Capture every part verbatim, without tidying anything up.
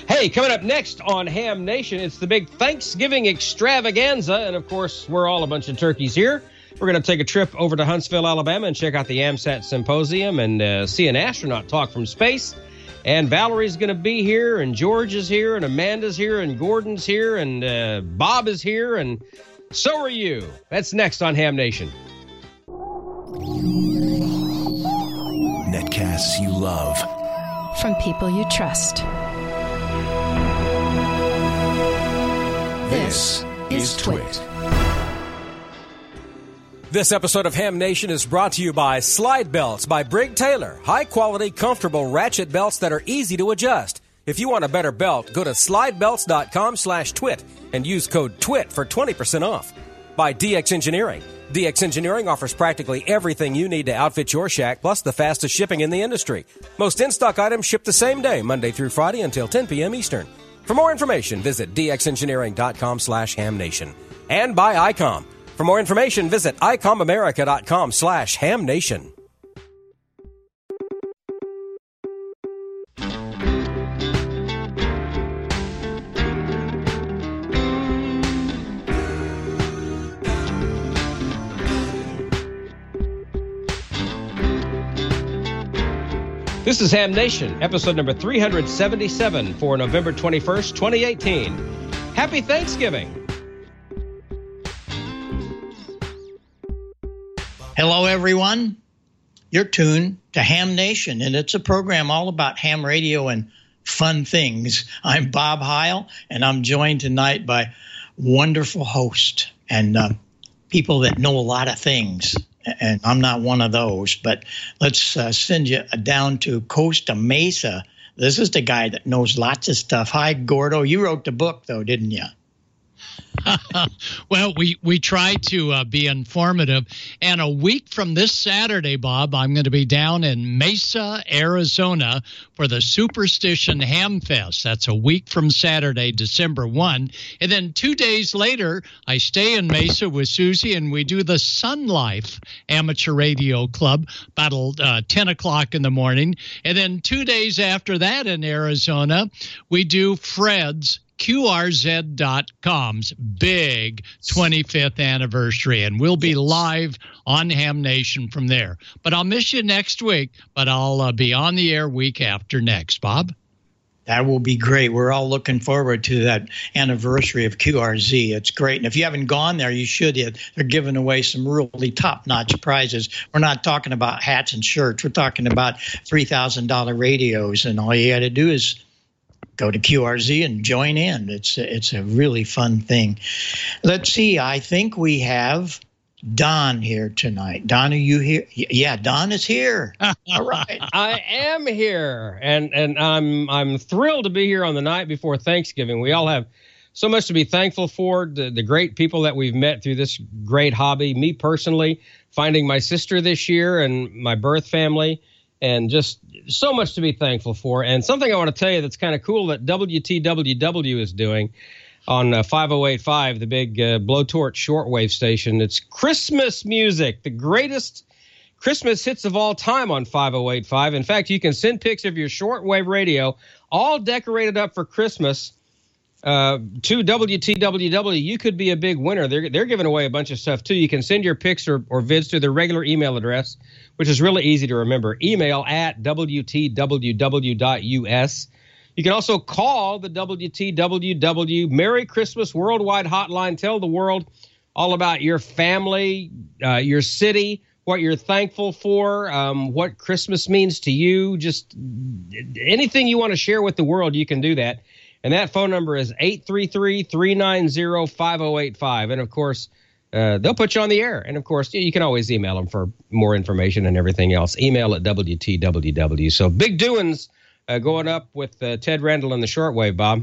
Hey, coming up next on Ham Nation, it's the big Thanksgiving extravaganza. And, of course, we're all a bunch of turkeys here. We're going to take a trip over to Huntsville, Alabama, and check out the AMSAT Symposium and uh, see an astronaut talk from space. And Valerie's going to be here, and George is here, and Amanda's here, and Gordon's here, and uh, Bob is here, and so are you. That's next on Ham Nation. Netcasts you love. From people you trust. This is Twit. This episode of Ham Nation is brought to you by Slide Belts by Brig Taylor. High-quality, comfortable ratchet belts that are easy to adjust. If you want a better belt, go to slidebelts.com slash twit and use code TWIT for twenty percent off. By D X Engineering. D X Engineering offers practically everything you need to outfit your shack, plus the fastest shipping in the industry. Most in-stock items ship the same day, Monday through Friday until ten p.m. Eastern. For more information, visit dxengineering.com slash hamnation. And by ICOM. For more information, visit icomamerica.com slash hamnation. This is Ham Nation, episode number three hundred seventy-seven for November twenty-first, twenty eighteen. Happy Thanksgiving. Hello, everyone. You're tuned to Ham Nation, and it's a program all about ham radio and fun things. I'm Bob Heil, and I'm joined tonight by wonderful hosts and uh, people that know a lot of things. And I'm not one of those, but let's uh, send you down to Costa Mesa. This is the guy that knows lots of stuff. Hi, Gordo. You wrote the book, though, didn't you? Well, we, we try to uh, be informative. And a week from this Saturday, Bob, I'm going to be down in Mesa, Arizona for the Superstition Ham Fest. That's a week from Saturday, December first. And then two days later, I stay in Mesa with Susie, and we do the Sun Life Amateur Radio Club about uh, ten o'clock in the morning. And then two days after that in Arizona, we do Fred's Q R Z dot com's big twenty-fifth anniversary, and we'll be live on Ham Nation from there. But I'll miss you next week, but I'll uh, be on the air week after next. Bob? That will be great. We're all looking forward to that anniversary of Q R Z. It's great. And if you haven't gone there, you should. They're giving away some really top-notch prizes. We're not talking about hats and shirts. We're talking about three thousand dollars radios, and all you got to do is go to Q R Z and join in. It's it's a really fun thing. Let's see. I think we have Don here tonight. Don, are you here? Yeah, Don is here. All right. I am here, and and I'm I'm thrilled to be here on the night before Thanksgiving. We all have so much to be thankful for, the, the great people that we've met through this great hobby. Me personally, finding my sister this year and my birth family, and just so much to be thankful for. And something I want to tell you that's kind of cool that W T W W is doing on uh, five oh eight point five, the big uh, blowtorch shortwave station. It's Christmas music, the greatest Christmas hits of all time on five oh eight point five. In fact, you can send pics of your shortwave radio all decorated up for Christmas uh, to W T W W. You could be a big winner. They're, they're giving away a bunch of stuff, too. You can send your pics or, or vids to their regular email address, which is really easy to remember. Email at W T W W dot U S. You can also call the W T W W Merry Christmas Worldwide Hotline. Tell the world all about your family, uh, your city, what you're thankful for, um, what Christmas means to you. Just anything you want to share with the world, you can do that. And that phone number is eight three three, three nine zero, five oh eight five. And, of course, Uh, they'll put you on the air. And, of course, you can always email them for more information and everything else. Email at W T W W. So big doings uh, going up with uh, Ted Randall and the shortwave, Bob.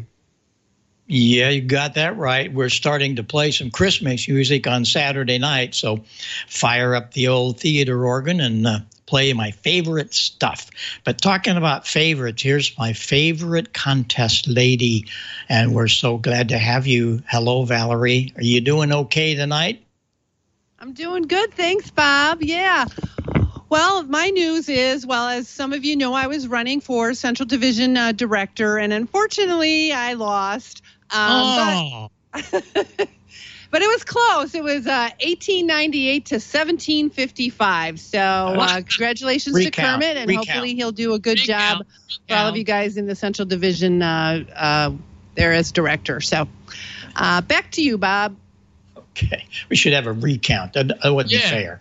Yeah, you got that right. We're starting to play some Christmas music on Saturday night. So fire up the old theater organ and uh, play my favorite stuff. But talking about favorites, here's my favorite contest lady. And we're so glad to have you. Hello, Valerie. Are you doing okay tonight? I'm doing good. Thanks, Bob. Yeah. Well, my news is, well, as some of you know, I was running for Central Division uh, Director, and unfortunately, I lost. Um, oh. But, but it was close. It was uh, eighteen ninety-eight to seventeen fifty-five. So uh, congratulations Recount. to Kermit, and Recount. hopefully he'll do a good Recount. job for all of you guys in the Central Division uh, uh, there as director. So uh, back to you, Bob. Okay. We should have a recount. That, that wouldn't Yeah. be fair.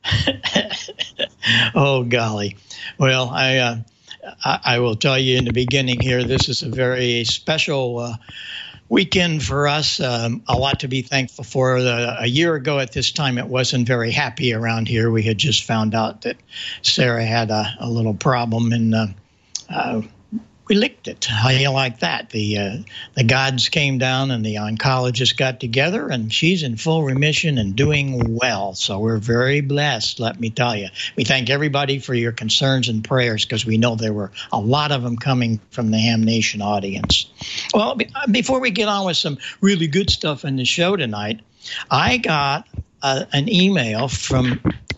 Oh, golly. Well, I, uh, I I will tell you in the beginning here, this is a very special uh, weekend for us. Um, a lot to be thankful for. The, a year ago at this time, it wasn't very happy around here. We had just found out that Sarah had a, a little problem, and uh, uh, we licked it. How do you like that? The uh, the gods came down and the oncologists got together, and she's in full remission and doing well. So we're very blessed, let me tell you. We thank everybody for your concerns and prayers, because we know there were a lot of them coming from the Ham Nation audience. Well, be- before we get on with some really good stuff in the show tonight, I got uh, an email from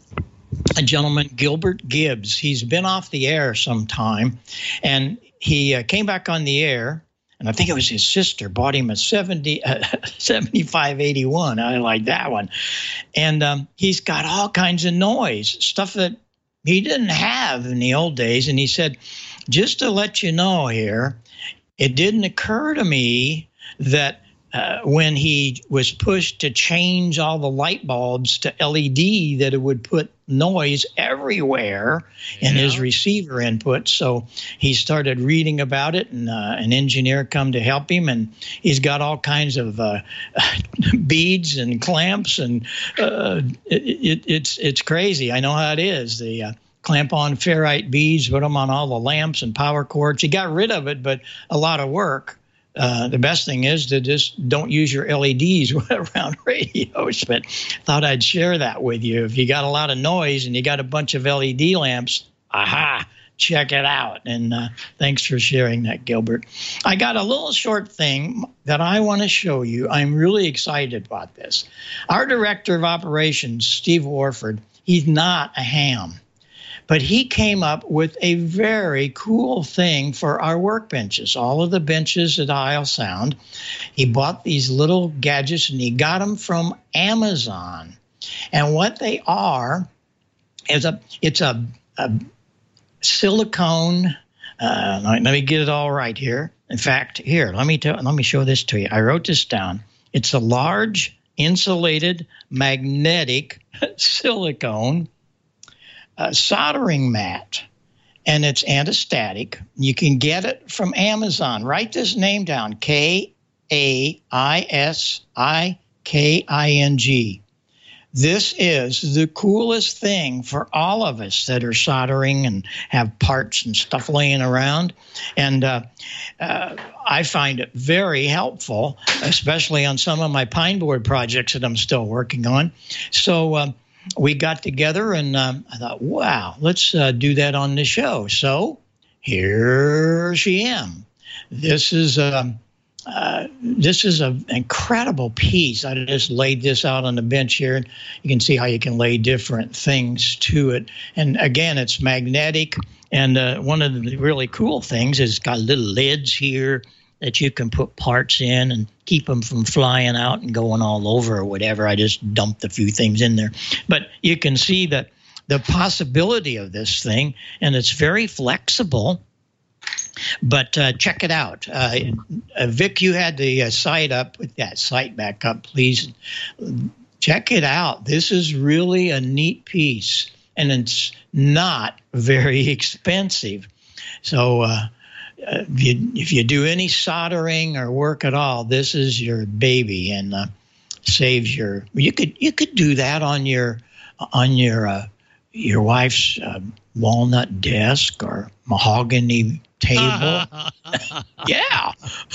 a gentleman, Gilbert Gibbs. He's been off the air some time, and he uh, came back on the air, and I think it was his sister bought him a seventy, uh, seventy-five eighty-one. I like that one. And um, he's got all kinds of noise, stuff that he didn't have in the old days. And he said, just to let you know here, it didn't occur to me that uh, when he was pushed to change all the light bulbs to L E D, that it would put noise everywhere in Yeah. his receiver input. So he started reading about it, and uh, an engineer come to help him, and he's got all kinds of uh, beads and clamps, and uh, it, it, it's it's crazy. I know how it is. The uh, clamp on ferrite beads, put them on all the lamps and power cords. He got rid of it, but a lot of work. Uh, the best thing is to just don't use your L E Ds around radios, but thought I'd share that with you. If you got a lot of noise and you got a bunch of L E D lamps, aha, check it out. And uh, thanks for sharing that, Gilbert. I got a little short thing that I want to show you. I'm really excited about this. Our director of operations, Steve Warford, he's not a ham. But he came up with a very cool thing for our workbenches, all of the benches at Isle Sound. He bought these little gadgets, and he got them from Amazon. And what they are is a it's a, a silicone. Uh, let me get it all right here. In fact, here, let me tell, let me show this to you. I wrote this down. It's a large insulated magnetic silicone Uh, soldering mat, and it's anti-static. You can get it from Amazon. Write this name down, K A I S I K I N G. This is the coolest thing for all of us that are soldering and have parts and stuff laying around. And uh, uh, I find it very helpful, especially on some of my pine board projects that I'm still working on. So uh, we got together, and um, I thought, wow, let's uh, do that on the show. So here she am. This is um, uh, this is an incredible piece. I just laid this out on the bench here. You can see how you can lay different things to it. And again, it's magnetic. And uh, one of the really cool things is it's got little lids here that you can put parts in and keep them from flying out and going all over or whatever. I just dumped a few things in there. But you can see that the possibility of this thing, and it's very flexible. But uh, check it out. Uh, uh, Vic, you had the uh, site up. Put that site back up, please. Check it out. This is really a neat piece, and it's not very expensive. So uh, uh, if you if you do any soldering or work at all, this is your baby, and uh, saves your. You could you could do that on your on your uh, your wife's uh, walnut desk or mahogany table. Yeah.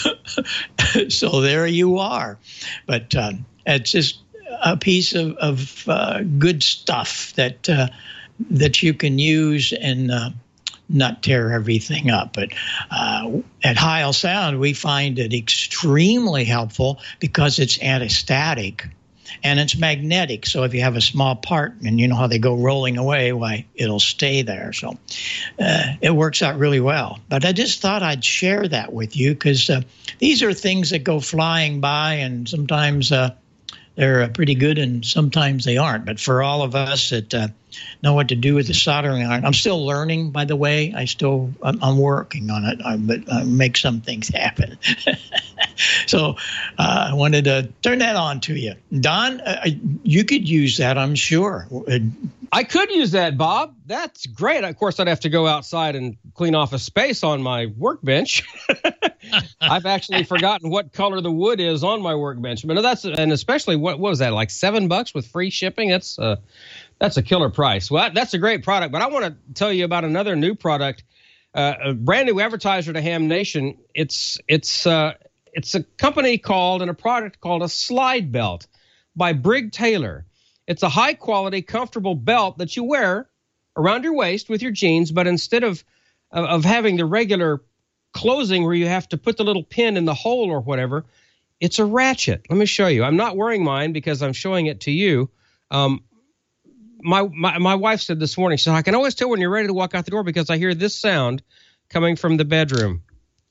So there you are. But uh, it's just a piece of, of uh, good stuff that uh, that you can use and uh, not tear everything up. But uh, at Isle Sound, we find it extremely helpful because it's anti-static. and it's magnetic. So if you have a small part, and you know how they go rolling away, why it'll stay there. So uh, it works out really well. But I just thought I'd share that with you because uh, these are things that go flying by, and sometimes uh, they're uh, pretty good, and sometimes they aren't. But for all of us that uh, know what to do with the soldering iron, I'm still learning, by the way. I still, I'm, I'm working on it, I, but I make some things happen. So uh, I wanted to turn that on to you. Don, uh, you could use that, I'm sure. I could use that, Bob. That's great. Of course, I'd have to go outside and clean off a space on my workbench. I've actually forgotten what color the wood is on my workbench. But that's, and especially what, what was that, like seven bucks with free shipping? That's uh, that's a killer price. Well, that's a great product. But I want to tell you about another new product, uh, a brand new advertiser to Ham Nation. It's it's uh, it's a company called and a product called a Slide Belt by Brig Taylor. It's a high quality, comfortable belt that you wear around your waist with your jeans, but instead of of having the regular closing where you have to put the little pin in the hole or whatever, it's a ratchet. Let me show you. I'm not wearing mine because I'm showing it to you. Um, my, my my wife said this morning, she said, I can always tell when you're ready to walk out the door because I hear this sound coming from the bedroom.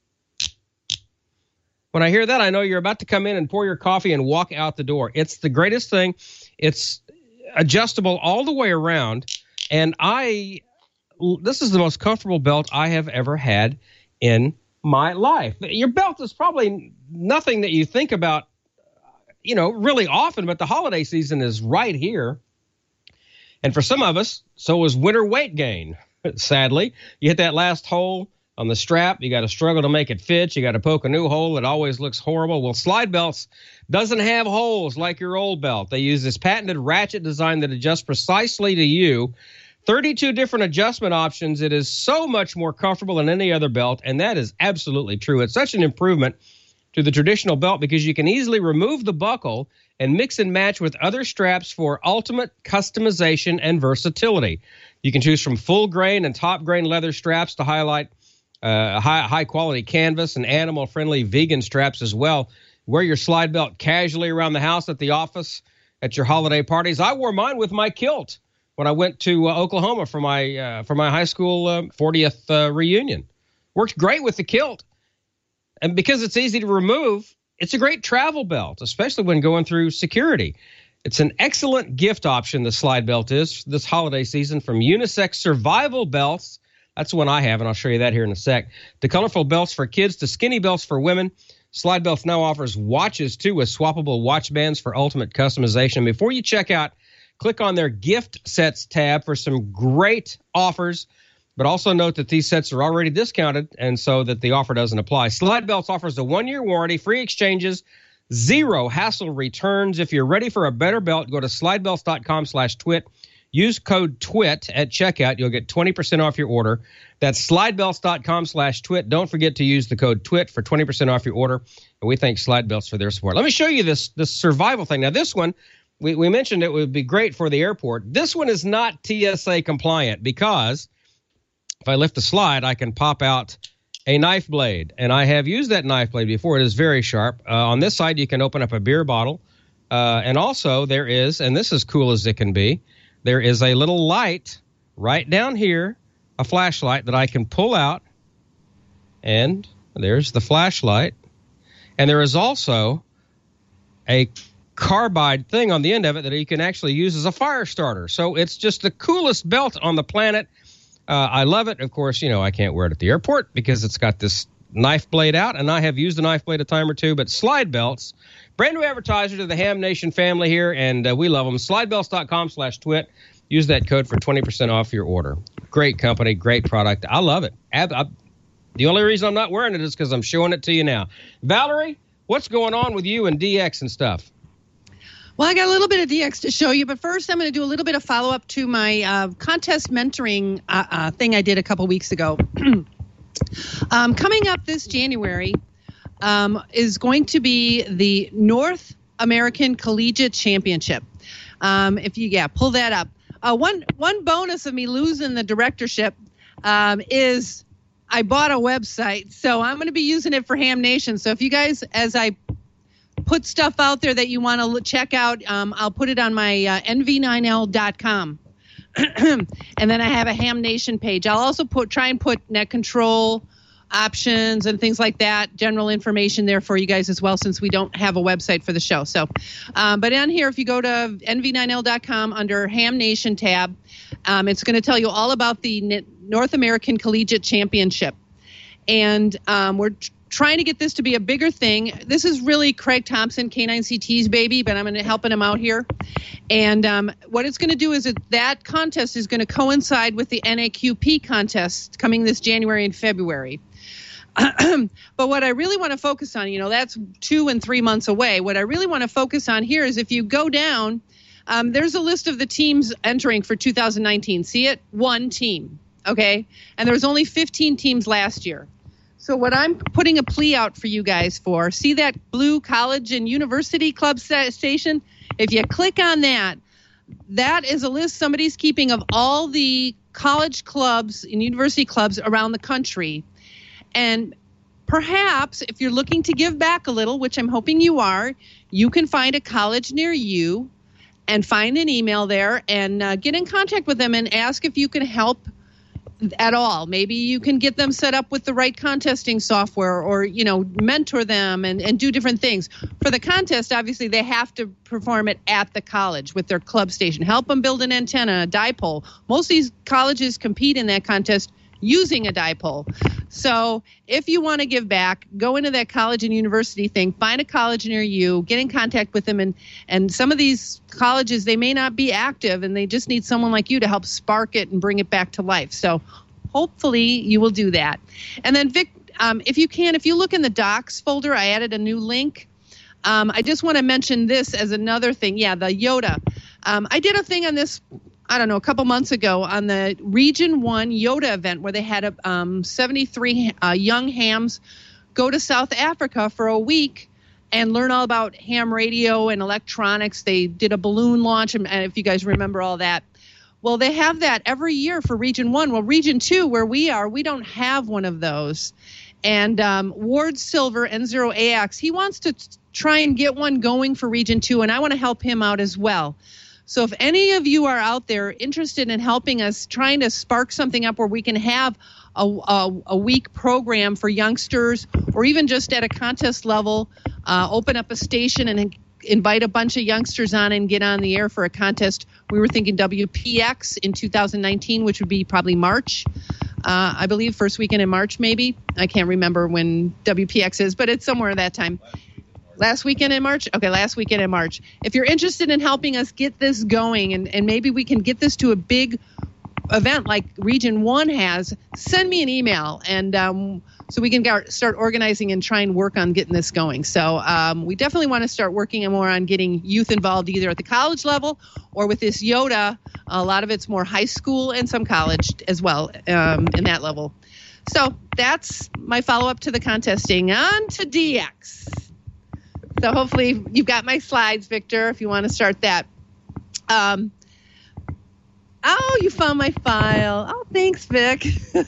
When I hear that, I know you're about to come in and pour your coffee and walk out the door. It's the greatest thing. It's adjustable all the way around. And I, this is the most comfortable belt I have ever had in my life. Your belt is probably nothing that you think about, you know, really often, but the holiday season is right here. And for some of us, so is winter weight gain. Sadly, you hit that last hole on the strap, you got to struggle to make it fit. You got to poke a new hole. It always looks horrible. Well, Slide Belts doesn't have holes like your old belt. They use this patented ratchet design that adjusts precisely to you. thirty-two different adjustment options. It is so much more comfortable than any other belt, and that is absolutely true. It's such an improvement to the traditional belt because you can easily remove the buckle and mix and match with other straps for ultimate customization and versatility. You can choose from full grain and top grain leather straps to highlight uh, high, high quality canvas and animal friendly vegan straps as well. Wear your Slide Belt casually around the house, at the office, at your holiday parties. I wore mine with my kilt when I went to uh, Oklahoma for my uh, for my high school uh, fortieth uh, reunion. Worked great with the kilt. And because it's easy to remove, it's a great travel belt, especially when going through security. It's an excellent gift option, the Slide Belt is, this holiday season, from unisex survival belts. That's one I have, and I'll show you that here in a sec. To colorful belts for kids, to skinny belts for women. Slide Belts now offers watches, too, with swappable watch bands for ultimate customization. Before you check out, click on their gift sets tab for some great offers, but also note that these sets are already discounted and so that the offer doesn't apply. Slide Belts offers a one-year warranty, free exchanges, zero hassle returns. If you're ready for a better belt, go to slidebelts.com slash twit. Use code TWIT at checkout. You'll get twenty percent off your order. That's slidebelts.com slash twit. Don't forget to use the code TWIT for twenty percent off your order. And we thank Slide Belts for their support. Let me show you this, this survival thing. Now, this one, We, we mentioned it would be great for the airport. This one is not T S A compliant because if I lift the slide, I can pop out a knife blade. And I have used that knife blade before. It is very sharp. Uh, on this side, you can open up a beer bottle. Uh, and also there is, and this is cool as it can be, there is a little light right down here, a flashlight that I can pull out. And there's the flashlight. And there is also a carbide thing on the end of it that you can actually use as a fire starter. So it's just the coolest belt on the planet. Uh, I love it. Of course, you know, I can't wear it at the airport because it's got this knife blade out, and I have used the knife blade a time or two, but Slide Belts, brand new advertiser to the Ham Nation family here, and uh, we love them. slidebelts.com slash twit. Use that code for twenty percent off your order. Great company, great product. I love it. Ab- I, the only reason I'm not wearing it is because I'm showing it to you now. Valerie, what's going on with you and D X and stuff? Well, I got a little bit of D X to show you, but first I'm going to do a little bit of follow-up to my uh, contest mentoring uh, uh, thing I did a couple weeks ago. um, coming up this January um, is going to be the North American Collegiate Championship. Um, if you, yeah, pull that up. Uh, one one bonus of me losing the directorship um, is I bought a website, so I'm going to be using it for Ham Nation. So if you guys, as I put stuff out there that you want to check out, um, I'll put it on my uh, N V nine L dot com. And then I have a Ham Nation page. I'll also put try and put net control options and things like that, general information there for you guys as well, since we don't have a website for the show. So, um, but on here, if you go to N V nine L dot com under Ham Nation tab, um, it's going to tell you all about the North American Collegiate Championship. And um, we're t- trying to get this to be a bigger thing. This is really Craig Thompson, K nine C T's baby, but I'm going to helping him out here. And um, what it's going to do is that, that contest is going to coincide with the N A Q P contest coming this January and February. But what I really want to focus on, you know, that's two and three months away. What I really want to focus on here is if you go down, um, there's a list of the teams entering for two thousand nineteen. See it? One team. Okay. And there was only fifteen teams last year. So what I'm putting a plea out for you guys for, see that blue college and university club station? If you click on that, that is a list somebody's keeping of all the college clubs and university clubs around the country. And perhaps if you're looking to give back a little, which I'm hoping you are, you can find a college near you and find an email there and uh, get in contact with them and ask if you can help at all. Maybe you can get them set up with the right contesting software, or, you know, mentor them and, and do different things. For the contest, obviously, they have to perform it at the college with their club station. Help them build an antenna, a dipole. Most of these colleges compete in that contest using a dipole. So if you want to give back, go into that college and university thing, find a college near you, get in contact with them. And, and some of these colleges, they may not be active and they just need someone like you to help spark it and bring it back to life. So hopefully you will do that. And then Vic, um, if you can, if you look in the docs folder, I added a new link. Um, I just want to mention this as another thing. Yeah, the Yoda. Um, I did a thing on this, I don't know, a couple months ago on the Region one Yoda event where they had a, um, seventy-three uh, young hams go to South Africa for a week and learn all about ham radio and electronics. They did a balloon launch, and if you guys remember all that. Well, they have that every year for Region one. Well, Region two, where we are, we don't have one of those. And um, Ward Silver, N zero A X, he wants to t- try and get one going for Region two, and I want to help him out as well. So if any of you are out there interested in helping us, trying to spark something up where we can have a, a, a week program for youngsters, or even just at a contest level, uh, open up a station and invite a bunch of youngsters on and get on the air for a contest. We were thinking W P X in two thousand nineteen, which would be probably March. Uh, I believe first weekend in March, maybe. I can't remember when W P X is, but it's somewhere at that time. Last weekend in March? Okay, last weekend in March. If you're interested in helping us get this going, and, and maybe we can get this to a big event like Region one has, send me an email, and um, so we can get, start organizing and try and work on getting this going. So um, we definitely want to start working more on getting youth involved either at the college level or with this Yoda. A lot of it's more high school and some college as well um, in that level. So that's my follow-up to the contesting. On to D X. So hopefully you've got my slides, Victor, if you want to start that. Um, oh, you found my file. Oh, thanks, Vic.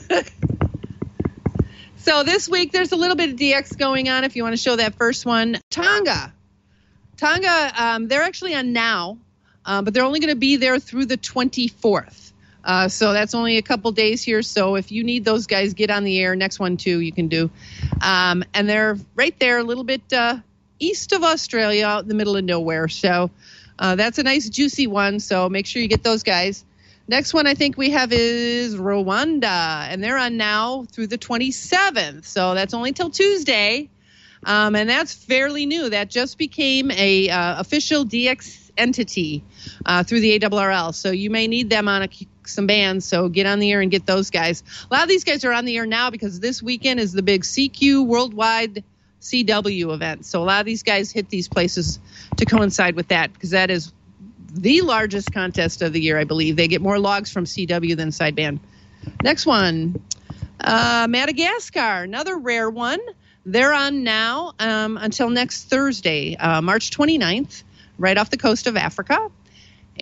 So this week there's a little bit of D X going on if you want to show that first one. Tonga. Tonga, um, they're actually on now, uh, but they're only going to be there through the twenty-fourth. Uh, so that's only a couple days here. So if you need those guys, get on the air. Next one, too, you can do. Um, and they're right there a little bit uh, east of Australia, out in the middle of nowhere. So uh, that's a nice, juicy one. So make sure you get those guys. Next one I think we have is Rwanda, and they're on now through the twenty-seventh. So that's only till Tuesday. Um, and that's fairly new. That just became a uh, official D X entity uh, through the A R R L. So you may need them on a, some bands. So get on the air and get those guys. A lot of these guys are on the air now because this weekend is the big C Q Worldwide C W event. So a lot of these guys hit these places to coincide with that because that is the largest contest of the year, I believe. They get more logs from C W than sideband. Next one, uh, Madagascar, another rare one. They're on now um, until next Thursday, uh, March twenty-ninth, right off the coast of Africa.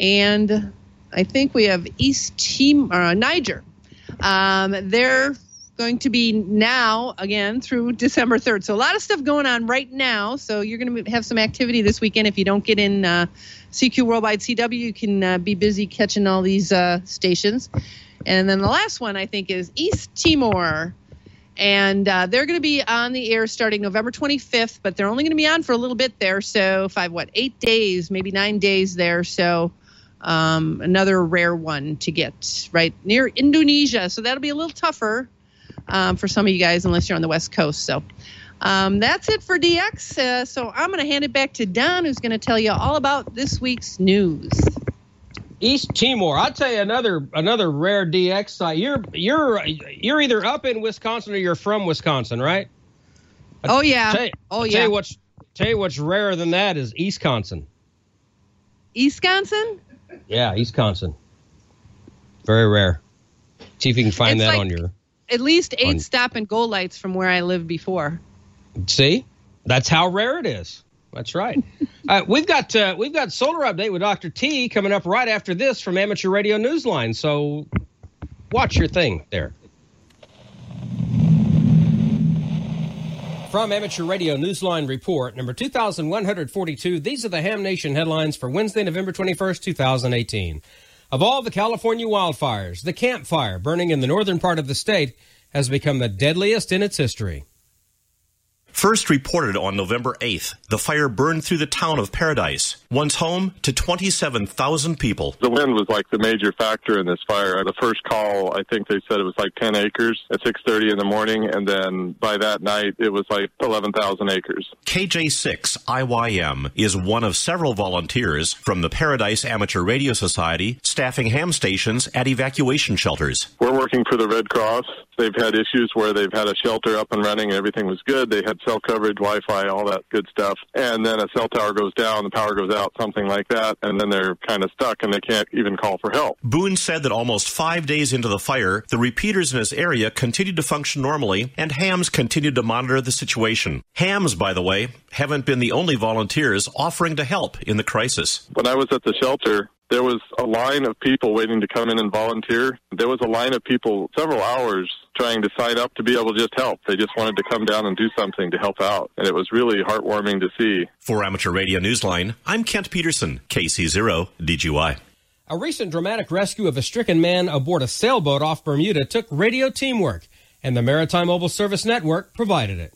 And I think we have East Timor, uh, Niger. Um, they're going to be now again through December third. So a lot of stuff going on right now. So you're going to have some activity this weekend. If you don't get in uh, C Q Worldwide C W, you can uh, be busy catching all these uh, stations. And then the last one, I think, is East Timor. And uh, they're going to be on the air starting November twenty-fifth, but they're only going to be on for a little bit there. So five, what, eight days, maybe nine days there. So um, another rare one to get right near Indonesia. So that'll be a little tougher um, for some of you guys, unless you're on the West Coast. So um, that's it for D X. Uh, so I'm going to hand it back to Don, who's going to tell you all about this week's news. East Timor. I'll tell you another another rare D X site. You're you're you're either up in Wisconsin or you're from Wisconsin, right? I, oh yeah. Tell you, oh I yeah. Tell you what's tell you what's rarer than that is Eastconsin. Eastconsin? Yeah, Eastconsin. Very rare. See if you can find it's that like on your. At least eight on, stop and go lights from where I lived before. See, that's how rare it is. That's right. uh, we've got uh, we've got Solar Update with Doctor T coming up right after this from Amateur Radio Newsline. So watch your thing there. From Amateur Radio Newsline Report, number two thousand one hundred forty-two, these are the Ham Nation headlines for Wednesday, November twenty-first, two thousand eighteen. Of all the California wildfires, the Camp Fire burning in the northern part of the state has become the deadliest in its history. First reported on November eighth, the fire burned through the town of Paradise, once home to twenty-seven thousand people. The wind was like the major factor in this fire. The first call, I think they said it was like ten acres at six thirty in the morning, and then by that night, it was like eleven thousand acres. K J six I Y M is one of several volunteers from the Paradise Amateur Radio Society staffing ham stations at evacuation shelters. We're working for the Red Cross. They've had issues where they've had a shelter up and running and everything was good. They had cell coverage, Wi-Fi, all that good stuff. And then a cell tower goes down, the power goes out, something like that, and then they're kind of stuck and they can't even call for help. Boone said that almost five days into the fire, the repeaters in his area continued to function normally, and hams continued to monitor the situation. Hams, by the way, haven't been the only volunteers offering to help in the crisis. When I was at the shelter, there was a line of people waiting to come in and volunteer. There was a line of people several hours trying to sign up to be able to just help. They just wanted to come down and do something to help out. And it was really heartwarming to see. For Amateur Radio Newsline, I'm Kent Peterson, K C zero D G Y. A recent dramatic rescue of a stricken man aboard a sailboat off Bermuda took radio teamwork, and the Maritime Mobile Service Network provided it.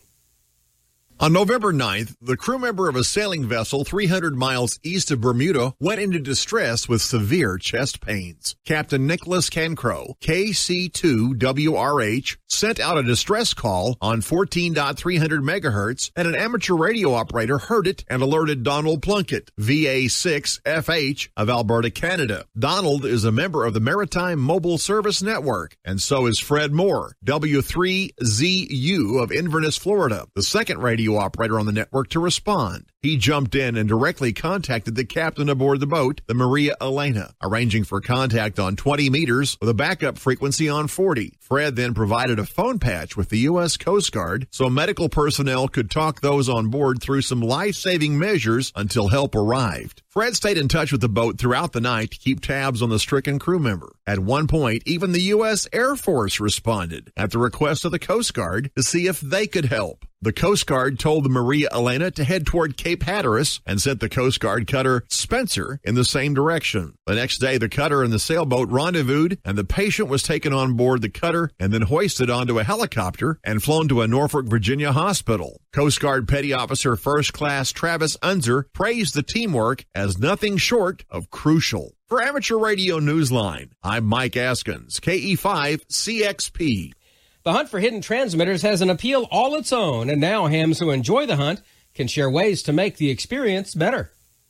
On November ninth, the crew member of a sailing vessel three hundred miles east of Bermuda went into distress with severe chest pains. Captain Nicholas Cancrow, K C two W R H, sent out a distress call on fourteen point three hundred megahertz, and an amateur radio operator heard it and alerted Donald Plunkett, V A six F H of Alberta, Canada. Donald is a member of the Maritime Mobile Service Network, and so is Fred Moore, W three Z U of Inverness, Florida, the second radio operator on the network to respond. He jumped in and directly contacted the captain aboard the boat, the Maria Elena, arranging for contact on twenty meters with a backup frequency on forty. Fred then provided a phone patch with the U S Coast Guard so medical personnel could talk those on board through some life-saving measures until help arrived. Fred stayed in touch with the boat throughout the night to keep tabs on the stricken crew member. At one point, even the U S Air Force responded at the request of the Coast Guard to see if they could help. The Coast Guard told the Maria Elena to head toward Cape Hatteras and sent the Coast Guard cutter Spencer in the same direction. The next day, the cutter and the sailboat rendezvoused, and the patient was taken on board the cutter and then hoisted onto a helicopter and flown to a Norfolk, Virginia hospital. Coast Guard Petty Officer First Class Travis Unzer praised the teamwork as nothing short of crucial. For Amateur Radio Newsline, I'm Mike Askins, K E five C X P. The hunt for hidden transmitters has an appeal all its own, and now hams who enjoy the hunt can share ways to make the experience better.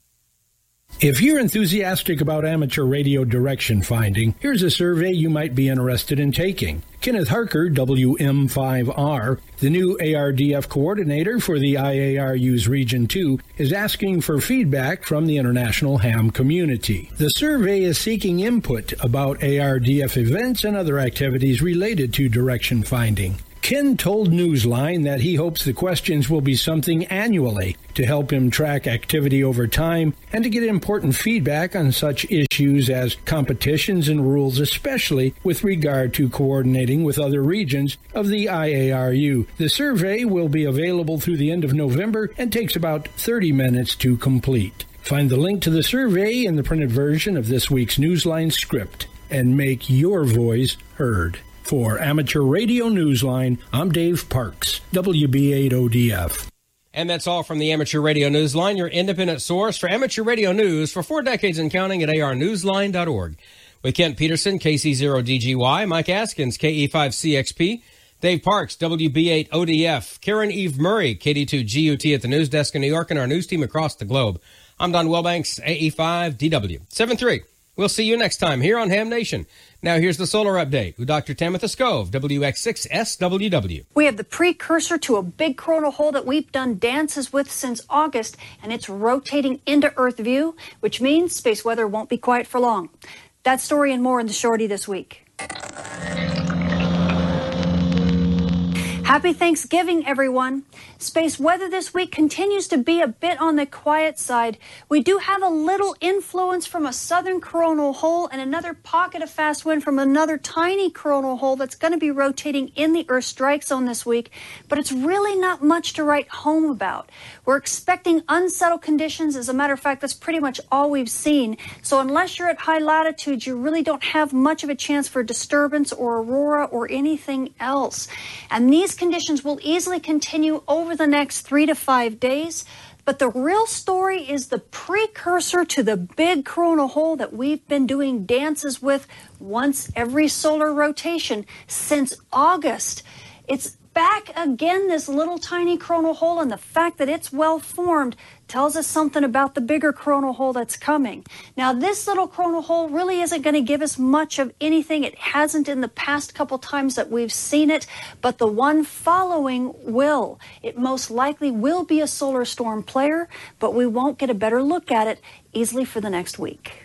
If you're enthusiastic about amateur radio direction finding, here's a survey you might be interested in taking. Kenneth Harker, W M five R, the new A R D F coordinator for the I A R U's Region two, is asking for feedback from the international ham community. The survey is seeking input about A R D F events and other activities related to direction finding. Ken told Newsline that he hopes the questions will be something annually to help him track activity over time and to get important feedback on such issues as competitions and rules, especially with regard to coordinating with other regions of the I A R U. The survey will be available through the end of November and takes about thirty minutes to complete. Find the link to the survey in the printed version of this week's Newsline script and make your voice heard. For Amateur Radio Newsline, I'm Dave Parks, W B eight O D F. And that's all from the Amateur Radio Newsline, your independent source for amateur radio news for four decades and counting at A R newsline dot org. With Kent Peterson, K C zero D G Y, Mike Askins, K E five C X P, Dave Parks, W B eight O D F, Karen Eve Murray, K D two G U T at the news desk in New York, and our news team across the globe. I'm Don Welbanks, A E five D W. seven three. We'll see you next time here on Ham Nation. Now here's the solar update with Doctor Tamitha Skov, W X six S W W. We have the precursor to a big coronal hole that we've done dances with since August, and it's rotating into Earth view, which means space weather won't be quiet for long. That story and more in the Shorty this week. Happy Thanksgiving, everyone. Space weather this week continues to be a bit on the quiet side. We do have a little influence from a southern coronal hole and another pocket of fast wind from another tiny coronal hole that's going to be rotating in the Earth strike zone this week, but it's really not much to write home about. We're expecting unsettled conditions. As a matter of fact, that's pretty much all we've seen. So unless you're at high latitudes, you really don't have much of a chance for disturbance or aurora or anything else. And these conditions will easily continue over the next three to five days. But the real story is the precursor to the big coronal hole that we've been doing dances with once every solar rotation since August. It's back again, this little tiny coronal hole, and the fact that it's well formed tells us something about the bigger coronal hole that's coming. Now, this little coronal hole really isn't going to give us much of anything. It hasn't in the past couple times that we've seen it, but the one following will. It most likely will be a solar storm player, but we won't get a better look at it easily for the next week.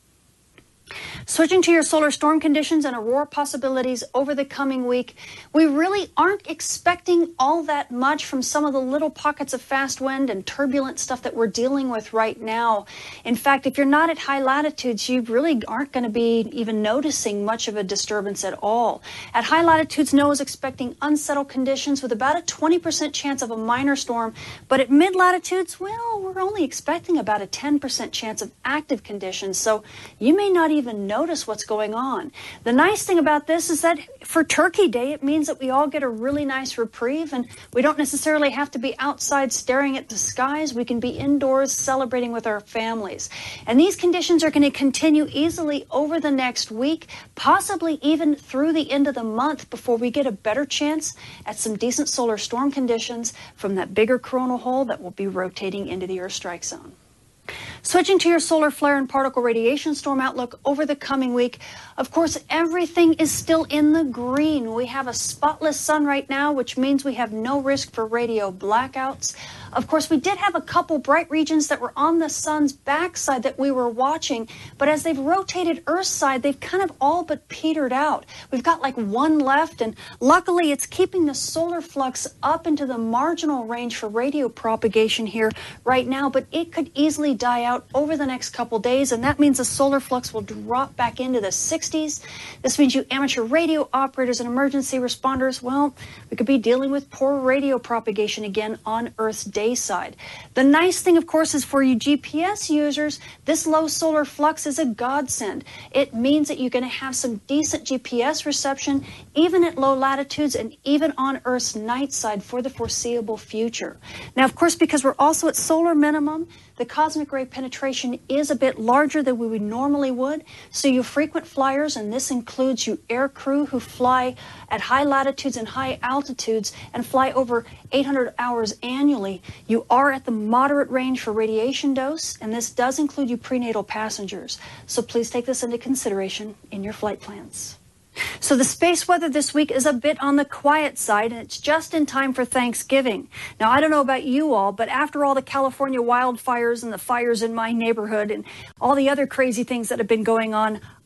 Switching to your solar storm conditions and aurora possibilities over the coming week, we really aren't expecting all that much from some of the little pockets of fast wind and turbulent stuff that we're dealing with right now. In fact, if you're not at high latitudes, you really aren't going to be even noticing much of a disturbance at all. At high latitudes, NOAA is expecting unsettled conditions with about a twenty percent chance of a minor storm, but at mid-latitudes, well, we're only expecting about a ten percent chance of active conditions, so you may not even notice what's going on. The nice thing about this is that for Turkey Day, it means that we all get a really nice reprieve, and we don't necessarily have to be outside staring at the skies. We can be indoors celebrating with our families. And these conditions are going to continue easily over the next week, possibly even through the end of the month before we get a better chance at some decent solar storm conditions from that bigger coronal hole that will be rotating into the Earth strike zone. Switching to your solar flare and particle radiation storm outlook over the coming week, of course, everything is still in the green. We have a spotless sun right now, which means we have no risk for radio blackouts. Of course, we did have a couple bright regions that were on the sun's backside that we were watching, but as they've rotated Earth's side, they've kind of all but petered out. We've got like one left, and luckily it's keeping the solar flux up into the marginal range for radio propagation here right now, but it could easily die out over the next couple days, and that means the solar flux will drop back into the sixties. This means you amateur radio operators and emergency responders, well, we could be dealing with poor radio propagation again on Earth's day side. The nice thing, of course, is for you G P S users, this low solar flux is a godsend. It means that you're going to have some decent G P S reception even at low latitudes and even on Earth's night side for the foreseeable future. Now, of course, because we're also at solar minimum, the cosmic ray penetration is a bit larger than we would normally would. So you frequent flyers, and this includes you air crew who fly at high latitudes and high altitudes and fly over eight hundred hours annually, you are at the moderate range for radiation dose, and this does include you prenatal passengers. So please take this into consideration in your flight plans. So the space weather this week is a bit on the quiet side, and it's just in time for Thanksgiving. Now, I don't know about you all, but after all the California wildfires and the fires in my neighborhood and all the other crazy things that have been going on,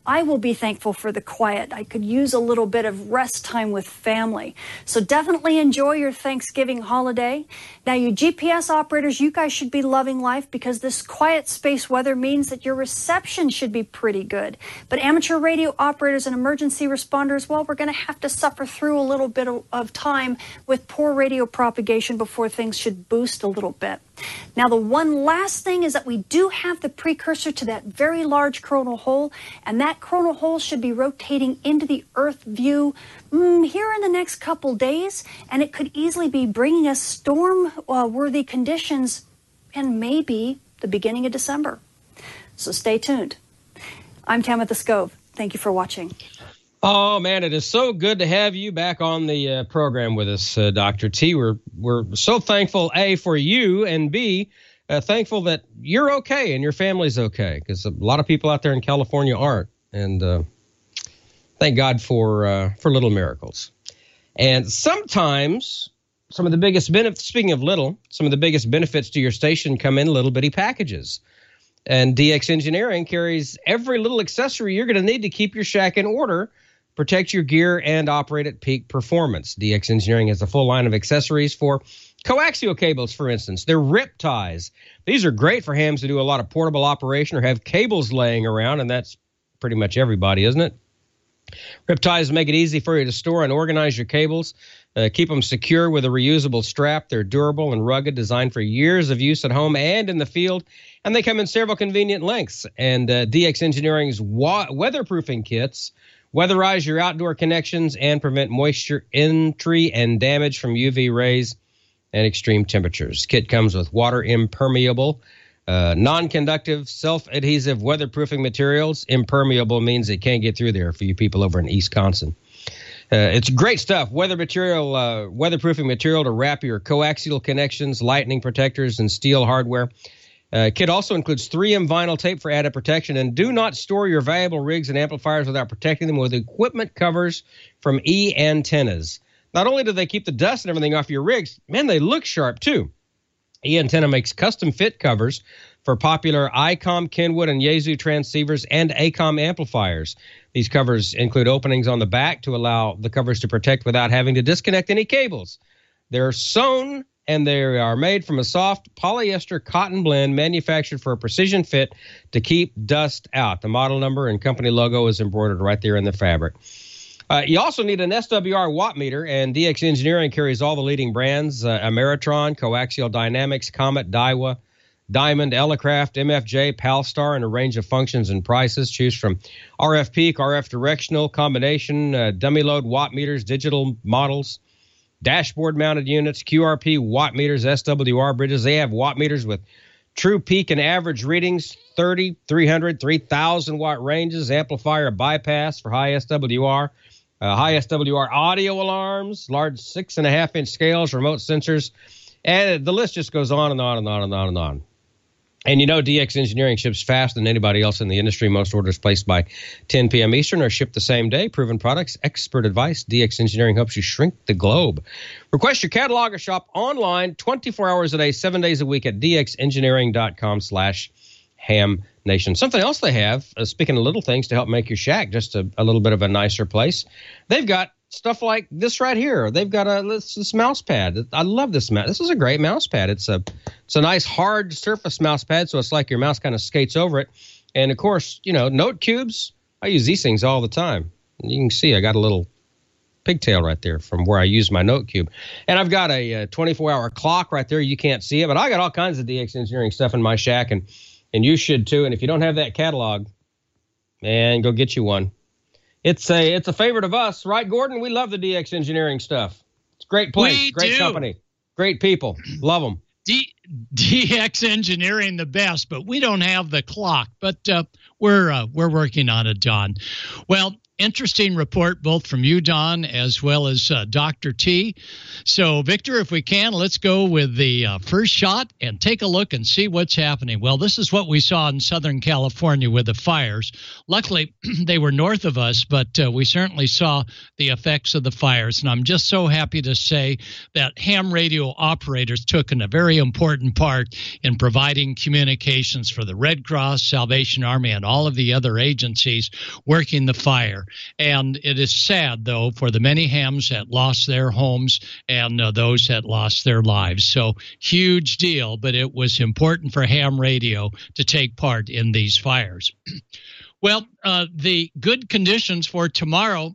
I will be thankful for the quiet. I could use a little bit of rest time with family. So definitely enjoy your Thanksgiving holiday. Now, you G P S operators, you guys should be loving life because this quiet space weather means that your reception should be pretty good. But amateur radio operators and emergency responders, well, we're going to have to suffer through a little bit of, of time with poor radio propagation before things should boost a little bit. Now, the one last thing is that we do have the precursor to that very large coronal hole, and that coronal hole should be rotating into the Earth view mm, here in the next couple days, and it could easily be bringing us storm-worthy uh, conditions in maybe the beginning of December. So stay tuned. I'm Tamitha Skov. Thank you for watching. Oh, man, it is so good to have you back on the uh, program with us, uh, Doctor T. We're we're so thankful, A, for you, and B, uh, thankful that you're okay and your family's okay, because a lot of people out there in California aren't. And uh, thank God for uh, for little miracles. And sometimes some of the biggest benefits, speaking of little, some of the biggest benefits to your station come in little bitty packages. And D X Engineering carries every little accessory you're going to need to keep your shack in order, protect your gear, and operate at peak performance. D X Engineering has a full line of accessories for coaxial cables, for instance. They're rip ties. These are great for hams to do a lot of portable operation or have cables laying around, and that's pretty much everybody, isn't it? Rip ties make it easy for you to store and organize your cables. Uh, keep them secure with a reusable strap. They're durable and rugged, designed for years of use at home and in the field. And they come in several convenient lengths. And uh, D X Engineering's wa- weatherproofing kits weatherize your outdoor connections and prevent moisture entry and damage from U V rays and extreme temperatures. Kit comes with water impermeable, uh, non-conductive, self-adhesive weatherproofing materials. Impermeable means it can't get through there for you people over in East Wisconsin. Uh, it's great stuff. Weather material, uh, weatherproofing material to wrap your coaxial connections, lightning protectors, and steel hardware. Uh, kit also includes three M vinyl tape for added protection. And do not store your valuable rigs and amplifiers without protecting them with equipment covers from E-Antennas. Not only do they keep the dust and everything off your rigs, man, they look sharp too. E-Antenna makes custom fit covers for popular I COM, Kenwood, and Yaesu transceivers and A COM amplifiers. These covers include openings on the back to allow the covers to protect without having to disconnect any cables. They're sewn and they are made from a soft polyester cotton blend manufactured for a precision fit to keep dust out. The model number and company logo is embroidered right there in the fabric. Uh, you also need an S W R watt meter, and D X Engineering carries all the leading brands, uh, Ameritron, Coaxial Dynamics, Comet, Daiwa, Diamond, Elecraft, M F J, Palstar, and a range of functions and prices. Choose from R F peak, R F directional, combination, uh, dummy load watt meters, digital models, dashboard mounted units, Q R P watt meters, S W R bridges. They have watt meters with true peak and average readings, thirty, three hundred, three thousand watt ranges, amplifier bypass for high S W R, uh, high S W R audio alarms, large six and a half inch scales, remote sensors, and the list just goes on and on and on and on and on. And you know, D X Engineering ships faster than anybody else in the industry. Most orders placed by ten p.m. Eastern are shipped the same day. Proven products, expert advice. D X Engineering helps you shrink the globe. Request your catalog or shop online twenty-four hours a day, seven days a week at dxengineering.com slash ham nation. Something else they have, uh, speaking of little things to help make your shack just a, a little bit of a nicer place, they've got stuff like this right here. They've got a this, this mouse pad. I love this mouse. This is a great mouse pad. It's a it's a nice hard surface mouse pad, so it's like your mouse kind of skates over it. And of course, you know, note cubes. I use these things all the time. And you can see I got a little pigtail right there from where I use my note cube. And I've got a, a twenty-four hour clock right there. You can't see it, but I got all kinds of D X Engineering stuff in my shack, and and you should too. And if you don't have that catalog, man, go get you one. It's a it's a favorite of us, right, Gordon? We love the D X Engineering stuff. It's a great place, we great do. company, great people. Love them. D- DX Engineering the best, but we don't have the clock. But uh, we're uh, we're working on it, John. Well, interesting report both from you, Don, as well as uh, Doctor T. So, Victor, if we can, let's go with the uh, first shot and take a look and see what's happening. Well, this is what we saw in Southern California with the fires. Luckily, they were north of us, but uh, we certainly saw the effects of the fires. And I'm just so happy to say that ham radio operators took in a very important part in providing communications for the Red Cross, Salvation Army, and all of the other agencies working the fire. And it is sad, though, for the many hams that lost their homes and uh, those that lost their lives. So huge deal, but it was important for ham radio to take part in these fires. Well, uh, the good conditions for tomorrow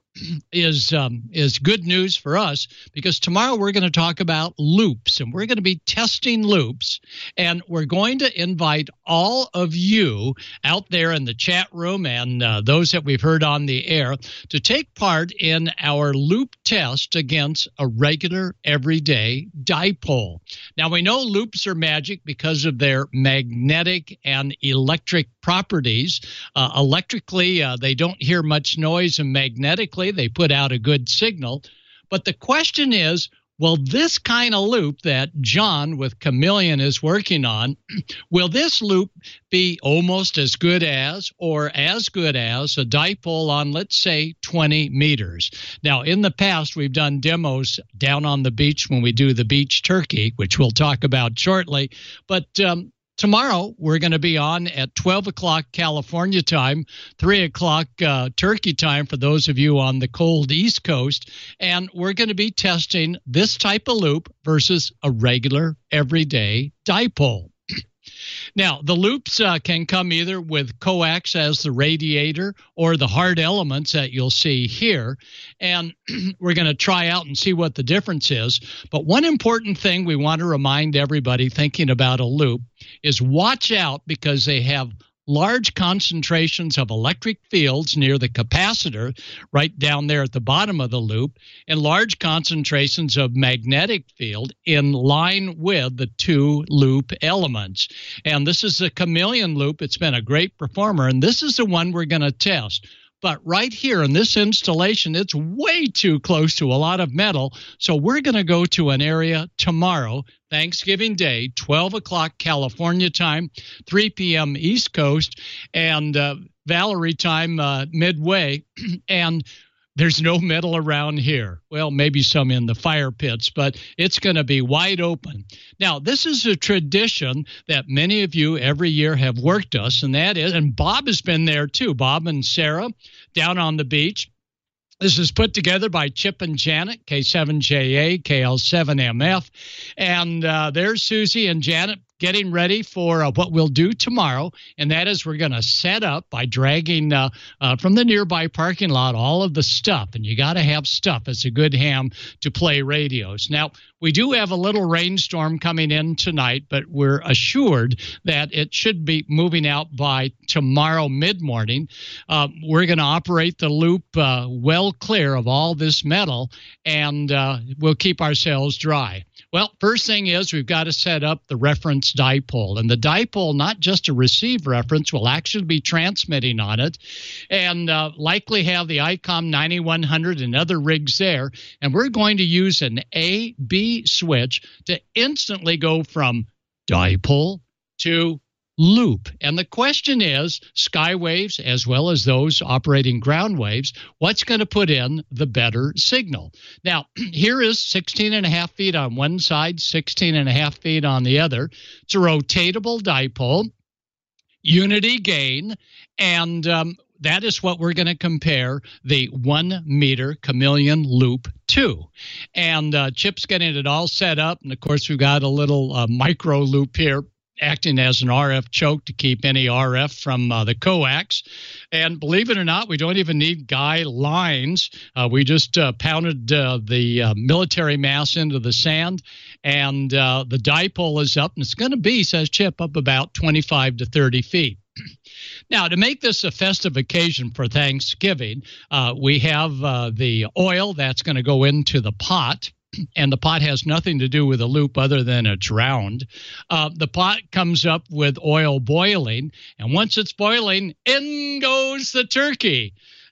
is um, is good news for us, because tomorrow we're going to talk about loops, and we're going to be testing loops, and we're going to invite all of you out there in the chat room and uh, those that we've heard on the air to take part in our loop test against a regular everyday dipole. Now, we know loops are magic because of their magnetic and electric properties. Uh, electrically, uh, they don't hear much noise, and magnetically, they put out a good signal. But the question is, will this kind of loop that John with Chameleon is working on, will this loop be almost as good as or as good as a dipole on, let's say, twenty meters? Now, in the past, we've done demos down on the beach when we do the beach turkey, which we'll talk about shortly. But um, tomorrow, we're going to be on at twelve o'clock California time, three o'clock uh, Turkey time for those of you on the cold East Coast, and we're going to be testing this type of loop versus a regular everyday dipole. Now, the loops uh, can come either with coax as the radiator or the hard elements that you'll see here. And we're going to try out and see what the difference is. But one important thing we want to remind everybody thinking about a loop is watch out, because they have large concentrations of electric fields near the capacitor right down there at the bottom of the loop, and large concentrations of magnetic field in line with the two loop elements. And this is the Chameleon loop. It's been a great performer, and this is the one we're going to test. But right here in this installation, it's way too close to a lot of metal. So we're going to go to an area tomorrow, Thanksgiving Day, twelve o'clock California time, three p.m. East Coast, and uh, Valerie time uh, midway. And there's no metal around here. Well, maybe some in the fire pits, but it's going to be wide open. Now, this is a tradition that many of you every year have worked us, and that is, and Bob has been there too, Bob and Sarah down on the beach. This is put together by Chip and Janet, K seven J A, K L seven M F. And uh, there's Susie and Janet getting ready for uh, what we'll do tomorrow, and that is we're going to set up by dragging uh, uh, from the nearby parking lot all of the stuff, and you got to have stuff as a good ham to play radios. Now, we do have a little rainstorm coming in tonight, but we're assured that it should be moving out by tomorrow mid-morning. Uh, we're going to operate the loop uh, well clear of all this metal, and uh, we'll keep ourselves dry. Well, first thing is we've got to set up the reference dipole. And the dipole, not just to receive reference, will actually be transmitting on it, and uh, likely have the I COM ninety-one hundred and other rigs there. And we're going to use an A B switch to instantly go from dipole to loop. And the question is, skywaves as well as those operating ground waves, what's going to put in the better signal? Now, here is sixteen and a half feet on one side, sixteen and a half feet on the other. It's a rotatable dipole, unity gain, and um, that is what we're going to compare the one meter Chameleon loop to. And uh, Chip's getting it all set up. And of course, we've got a little uh, micro loop here acting as an R F choke to keep any R F from uh, the coax. And believe it or not, we don't even need guy lines. Uh, we just uh, pounded uh, the uh, military mass into the sand, and uh, the dipole is up, and it's going to be, says Chip, up about twenty-five to thirty feet. Now, to make this a festive occasion for Thanksgiving, uh, we have uh, the oil that's going to go into the pot. And the pot has nothing to do with a loop other than it's round. Uh, the pot comes up with oil boiling, and once it's boiling, in goes the turkey.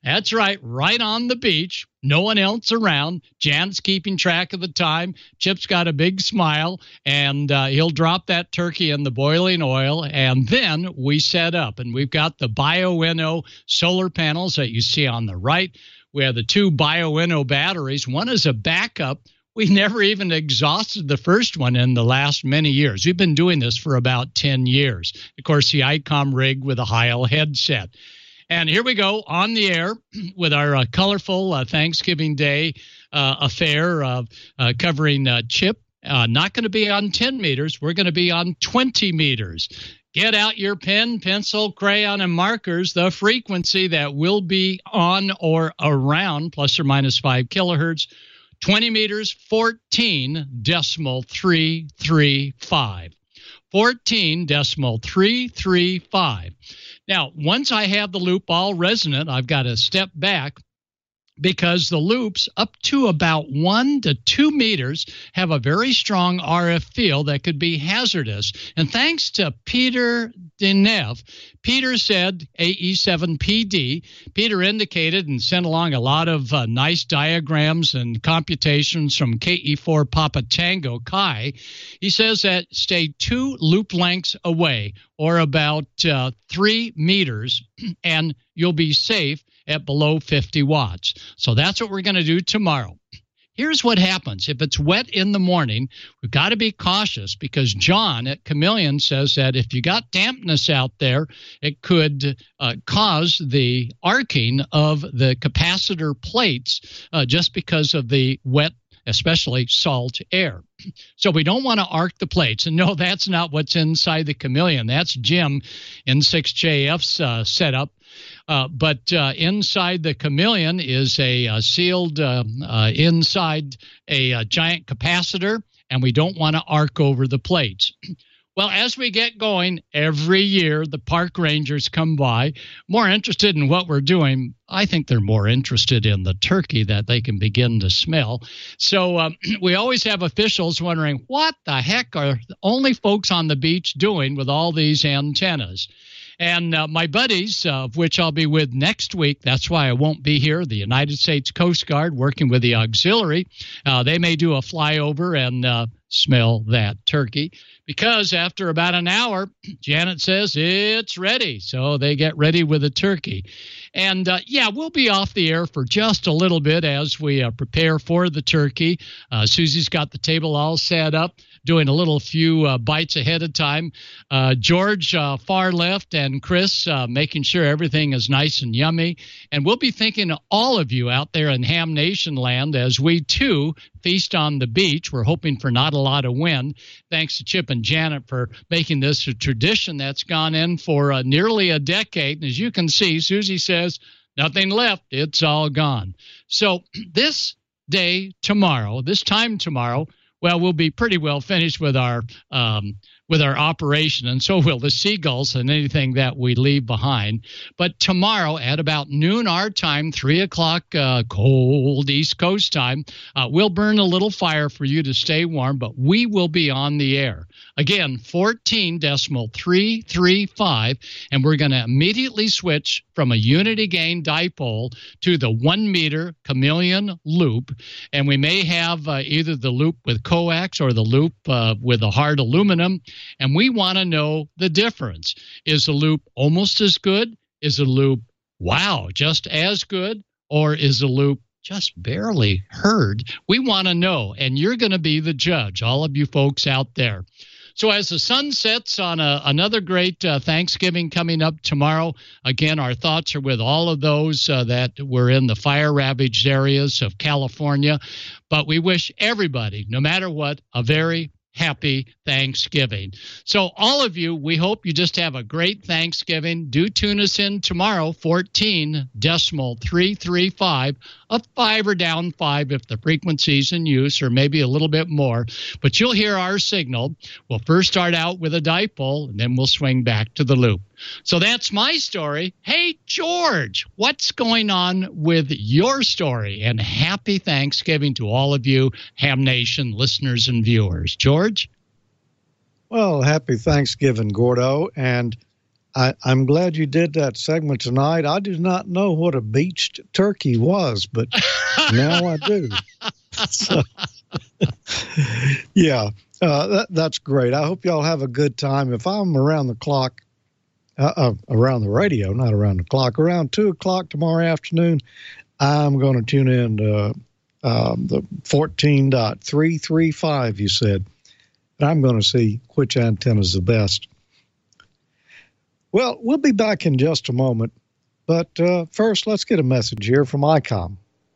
That's right, right on the beach. No one else around. Jan's keeping track of the time. Chip's got a big smile, and uh, he'll drop that turkey in the boiling oil, and then we set up. And we've got the BioEnno solar panels that you see on the right. We have the two BioEnno batteries. One is a backup. We never even exhausted the first one in the last many years. We've been doing this for about ten years. Of course, the ICOM rig with a Heil headset. And here we go on the air with our uh, colorful uh, Thanksgiving Day uh, affair of uh, covering uh, Chip. Uh, not going to be on ten meters. We're going to be on twenty meters. Get out your pen, pencil, crayon, and markers. The frequency that will be on or around plus or minus five kilohertz. twenty meters, fourteen decimal three three five. fourteen decimal three three five. Now, once I have the loop all resonant, I've got to step back because the loops up to about one to two meters have a very strong R F field that could be hazardous. And thanks to Peter Deneuve, Peter said A E seven P D. Peter indicated and sent along a lot of uh, nice diagrams and computations from K E four Papa Tango Chi. He says that stay two loop lengths away or about uh, three meters and you'll be safe at below fifty watts. So that's what we're going to do tomorrow. Here's what happens. If it's wet in the morning, we've got to be cautious because John at Chameleon says that if you got dampness out there, it could uh, cause the arcing of the capacitor plates uh, just because of the wet, especially salt air. So we don't want to arc the plates. And no, that's not what's inside the Chameleon. That's Jim in six J F's uh, setup. Uh, but uh, inside the Chameleon is a uh, sealed uh, uh, inside a, a giant capacitor, and we don't want to arc over the plates. Well, as we get going, every year the park rangers come by, more interested in what we're doing. I think they're more interested in the turkey that they can begin to smell. So um, we always have officials wondering, what the heck are only folks on the beach doing with all these antennas? And uh, my buddies, uh, of which I'll be with next week, that's why I won't be here, the United States Coast Guard working with the auxiliary, uh, they may do a flyover and uh, smell that turkey. Because after about an hour, Janet says it's ready. So they get ready with the turkey. And, uh, yeah, we'll be off the air for just a little bit as we uh, prepare for the turkey. Uh, Susie's got the table all set up, doing a little few uh, bites ahead of time. Uh, George, uh, far left, and Chris uh, making sure everything is nice and yummy. And we'll be thinking of all of you out there in Ham Nation land as we, too, feast on the beach. We're hoping for not a lot of wind. Thanks to Chip and Janet for making this a tradition that's gone in for uh, nearly a decade. And as you can see, Susie says, nothing left. It's all gone. So this day tomorrow, this time tomorrow, well, we'll be pretty well finished with our um, with our operation, and so will the seagulls and anything that we leave behind. But tomorrow at about noon our time, three o'clock uh, cold East Coast time, uh, we'll burn a little fire for you to stay warm, but we will be on the air. Again, fourteen decimal three three five, and we're going to immediately switch from a unity gain dipole to the one meter Chameleon loop, and we may have uh, either the loop with coax or the loop uh, with a hard aluminum, and we want to know the difference. Is the loop almost as good? Is the loop, wow, just as good? Or is the loop just barely heard? We want to know, and you're going to be the judge, all of you folks out there. So as the sun sets on a, another great uh, Thanksgiving coming up tomorrow, again, our thoughts are with all of those uh, that were in the fire-ravaged areas of California. But we wish everybody, no matter what, a very happy Thanksgiving. So all of you, we hope you just have a great Thanksgiving. Do tune us in tomorrow, fourteen decimal three three five, a five or down five if the frequency's in use, or maybe a little bit more. But you'll hear our signal. We'll first start out with a dipole, and then we'll swing back to the loop. So that's my story. Hey, George, what's going on with your story? And happy Thanksgiving to all of you Ham Nation listeners and viewers. George? Well, happy Thanksgiving, Gordo. And I, I'm glad you did that segment tonight. I did not know what a beached turkey was, but now I do. So, yeah, uh, that, that's great. I hope y'all have a good time. If I'm around the clock, uh, uh, around the radio, not around the clock, around two o'clock tomorrow afternoon, I'm going to tune in to uh, the fourteen point three three five, you said. And I'm going to see which antenna is the best. Well, we'll be back in just a moment, but uh, first, let's get a message here from I COM.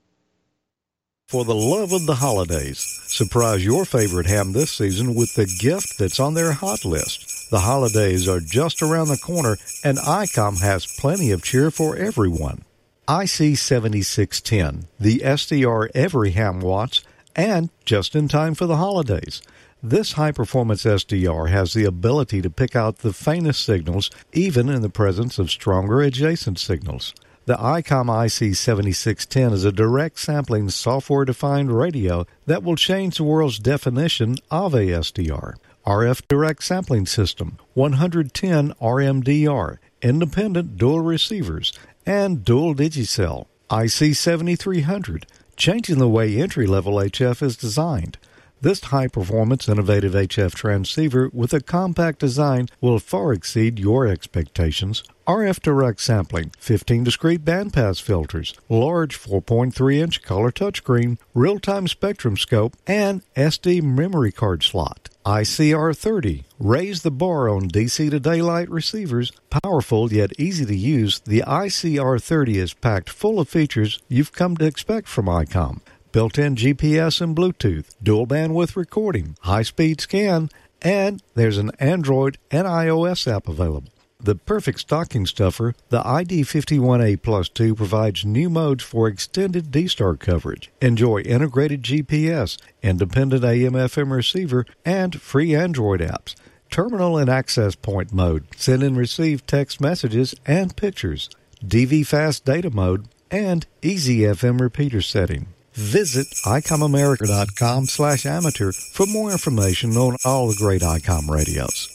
For the love of the holidays, surprise your favorite ham this season with the gift that's on their hot list. The holidays are just around the corner, and I COM has plenty of cheer for everyone. I C seventy-six ten, the S D R every ham wants, and just in time for the holidays. This high-performance S D R has the ability to pick out the faintest signals, even in the presence of stronger adjacent signals. The I COM I C seventy-six ten is a direct sampling software-defined radio that will change the world's definition of a S D R. R F direct sampling system, one hundred ten R M D R, independent dual receivers, and dual Digicel. I C seventy-three hundred, changing the way entry-level H F is designed. This high-performance, innovative H F transceiver with a compact design will far exceed your expectations. R F direct sampling, fifteen discrete bandpass filters, large four point three inch color touchscreen, real-time spectrum scope, and S D memory card slot. I C R thirty, raise the bar on D C to daylight receivers. Powerful yet easy to use, the I C R thirty is packed full of features you've come to expect from I COM. Built-in G P S and Bluetooth, dual bandwidth recording, high-speed scan, and there's an Android and iOS app available. The perfect stocking stuffer, the I D fifty-one A Plus two provides new modes for extended D-Star coverage. Enjoy integrated G P S, independent A M F M receiver, and free Android apps. Terminal and access point mode, send and receive text messages and pictures. D V fast data mode, and easy F M repeater setting. Visit icomamerica.com slash amateur for more information on all the great I COM radios.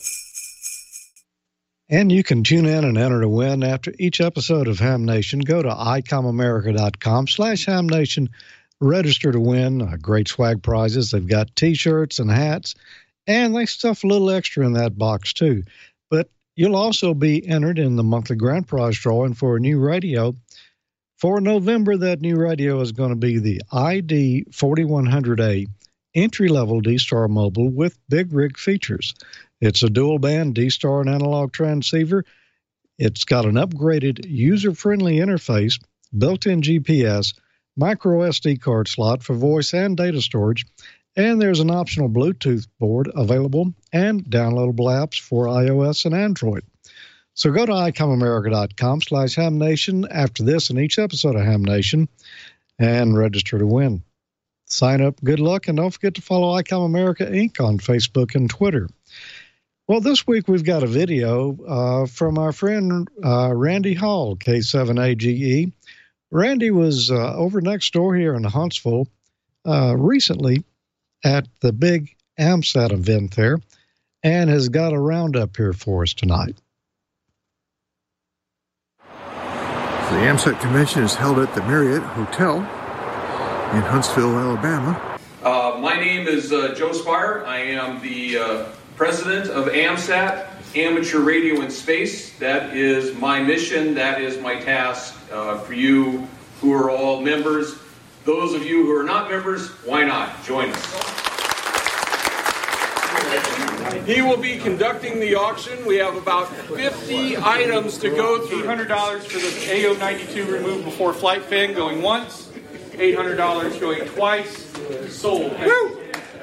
And you can tune in and enter to win after each episode of Ham Nation. Go to icomamerica.com slash Ham Nation. Register to win uh, great swag prizes. They've got T-shirts and hats, and they stuff a little extra in that box, too. But you'll also be entered in the monthly grand prize drawing for a new radio. For November, that new radio is going to be the I D forty-one hundred A entry-level D-Star Mobile with big rig features. It's a dual-band D-Star and analog transceiver. It's got an upgraded user-friendly interface, built-in G P S, micro S D card slot for voice and data storage, and there's an optional Bluetooth board available and downloadable apps for iOS and Android. So go to icomamerica.com slash Ham Nation after this and each episode of Ham Nation and register to win. Sign up, good luck, and don't forget to follow I COM America Incorporated on Facebook and Twitter. Well, this week we've got a video uh, from our friend uh, Randy Hall, K seven A G E. Randy was uh, over next door here in Huntsville uh, recently at the big AMSAT event there and has got a roundup here for us tonight. The AMSAT convention is held at the Marriott Hotel in Huntsville, Alabama. Uh, my name is uh, Joe Spire. I am the uh, president of AMSAT, Amateur Radio in Space. That is my mission. That is my task uh, for you who are all members. Those of you who are not members, why not? Join us. He will be conducting the auction. We have about fifty items to go through. eight hundred dollars for the A O ninety-two removed before flight fin going once, eight hundred dollars going twice. Sold. Woo!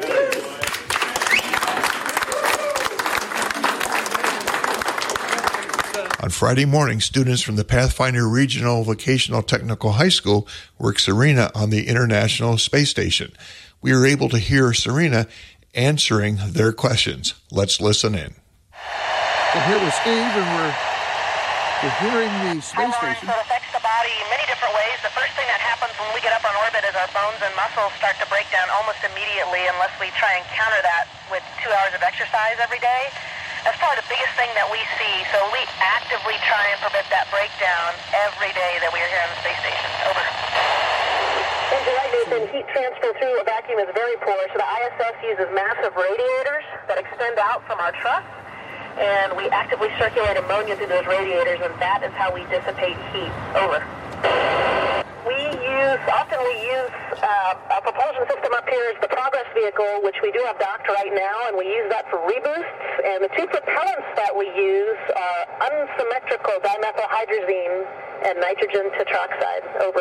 On Friday morning, students from the Pathfinder Regional Vocational Technical High School worked Serena on the International Space Station. We were able to hear Serena answering their questions. Let's listen in. So here with Steve, and we're, we're hearing the space station. So it affects the body many different ways. The first thing that happens when we get up on orbit is our bones and muscles start to break down almost immediately unless we try and counter that with two hours of exercise every day. That's probably the biggest thing that we see, so we actively try and prevent that breakdown every day that we are here on the space station. Over. Engine right, Nathan. Heat transfer through a vacuum is very poor, so the I S S uses massive radiators that extend out from our truss, and we actively circulate ammonia through those radiators, and that is how we dissipate heat. Over. We use, often we use uh, a propulsion system up here is the Progress vehicle, which we do have docked right now, and we use that for reboosts. And the two propellants that we use are unsymmetrical dimethylhydrazine and nitrogen tetroxide. Over.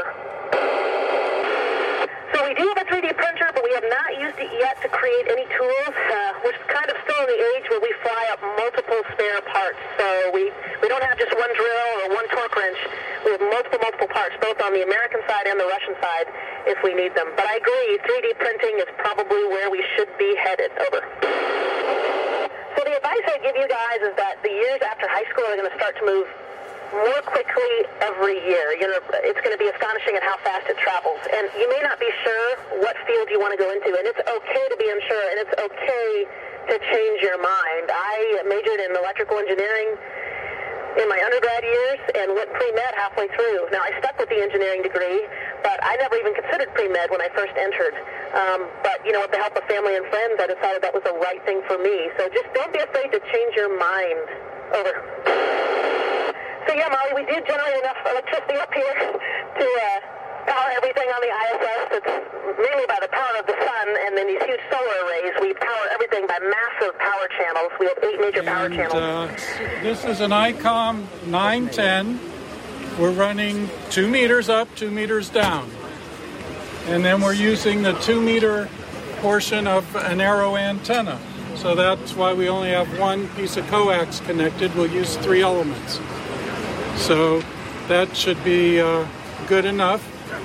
So we do have a three D printer, but we have not used it yet to create any tools. Uh, we're kind of still in the age where we fly up multiple spare parts. So we, we don't have just one drill or one torque wrench. We have multiple, multiple parts, both on the American side and the Russian side, if we need them. But I agree, three D printing is probably where we should be headed. Over. So the advice I give you guys is that the years after high school are going to start to move more quickly every year. You know, it's going to be astonishing at how fast it travels. And you may not be sure what field you want to go into, and it's okay to be unsure, and it's okay to change your mind. I majored in electrical engineering in my undergrad years and went pre-med halfway through. Now, I stuck with the engineering degree, but I never even considered pre-med when I first entered. Um, but, you know, with the help of family and friends, I decided that was the right thing for me. So just don't be afraid to change your mind. Over. So, yeah, Molly, we do generate enough electricity up here to uh, power everything on the I S S. It's mainly by the power of the sun, and then these huge solar arrays. We power everything by massive power channels. We have eight major power and, channels. Uh, this is an ICOM nine ten. We're running two meters up, two meters down. And then we're using the two-meter portion of an arrow antenna. So that's why we only have one piece of coax connected. We'll use three elements. So that should be uh, good enough.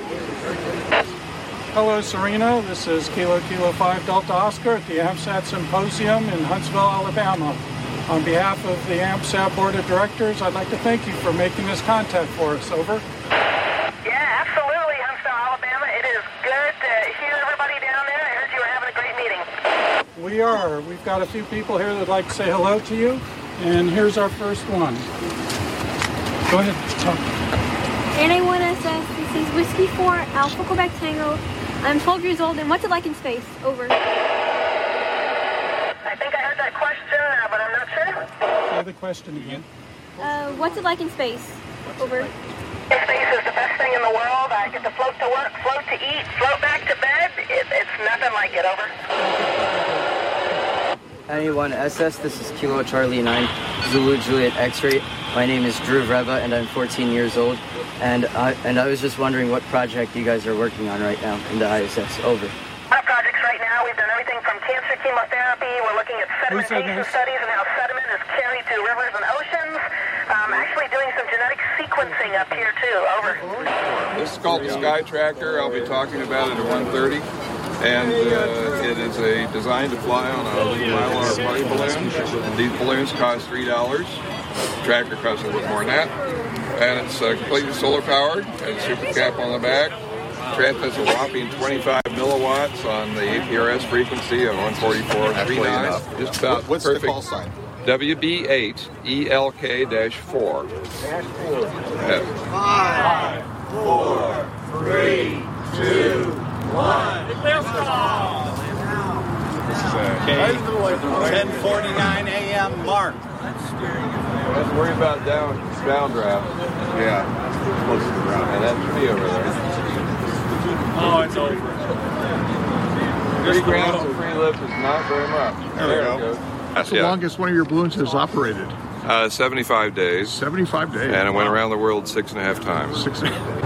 Hello, Serena. This is Kilo Kilo five Delta Oscar at the AMSAT Symposium in Huntsville, Alabama. On behalf of the AMSAT Board of Directors, I'd like to thank you for making this contact for us. Over. Yeah, absolutely, Huntsville, Alabama. It is good to hear everybody down there. I heard you were having a great meeting. We are. We've got a few people here that'd like to say hello to you. And here's our first one. Go ahead. Talk. N A one S S, this is Whiskey four, Alpha Quebec Tango. I'm twelve years old, and what's it like in space? Over. I think I heard that question, uh, but I'm not sure. Say the question again. Uh, what's it like in space? Over. Space is the best thing in the world. I get to float to work, float to eat, float back to bed. It, it's nothing like it. Over. N A one S S, this is Kilo Charlie nine, Zulu Juliet X-ray. My name is Drew Vreba, and I'm fourteen years old. And I, and I was just wondering what project you guys are working on right now in the I S S. Over. Our projects right now, we've done everything from cancer chemotherapy. We're looking at sedimentation studies and how sediment is carried through rivers and oceans. Um, actually doing some genetic sequencing up here, too. Over. This is called the Sky Tracker. I'll be talking about it at one thirty. And uh, it is a designed to fly on a Mylar party balloon. These balloons cost three dollars. The tracker costs a little bit more than that. And it's uh, completely solar powered. Has a super cap on the back. Transmits a whopping twenty-five milliwatts on the A P R S frequency of one forty-four point three nine. Just about What's perfect. the call sign? W B eight E L K four. Five, four, three, two, one. Okay. ten forty-nine a.m. mark. Let's worry about down downdraft. Yeah. Close to the ground. And that's me over there. Oh, it's over. Three grams of free lift is not very much. There, there we go. Goes. That's the yeah. longest one of your balloons has operated. Uh, seventy-five days. seventy-five days. And it went around the world six and a half times. Six and a half.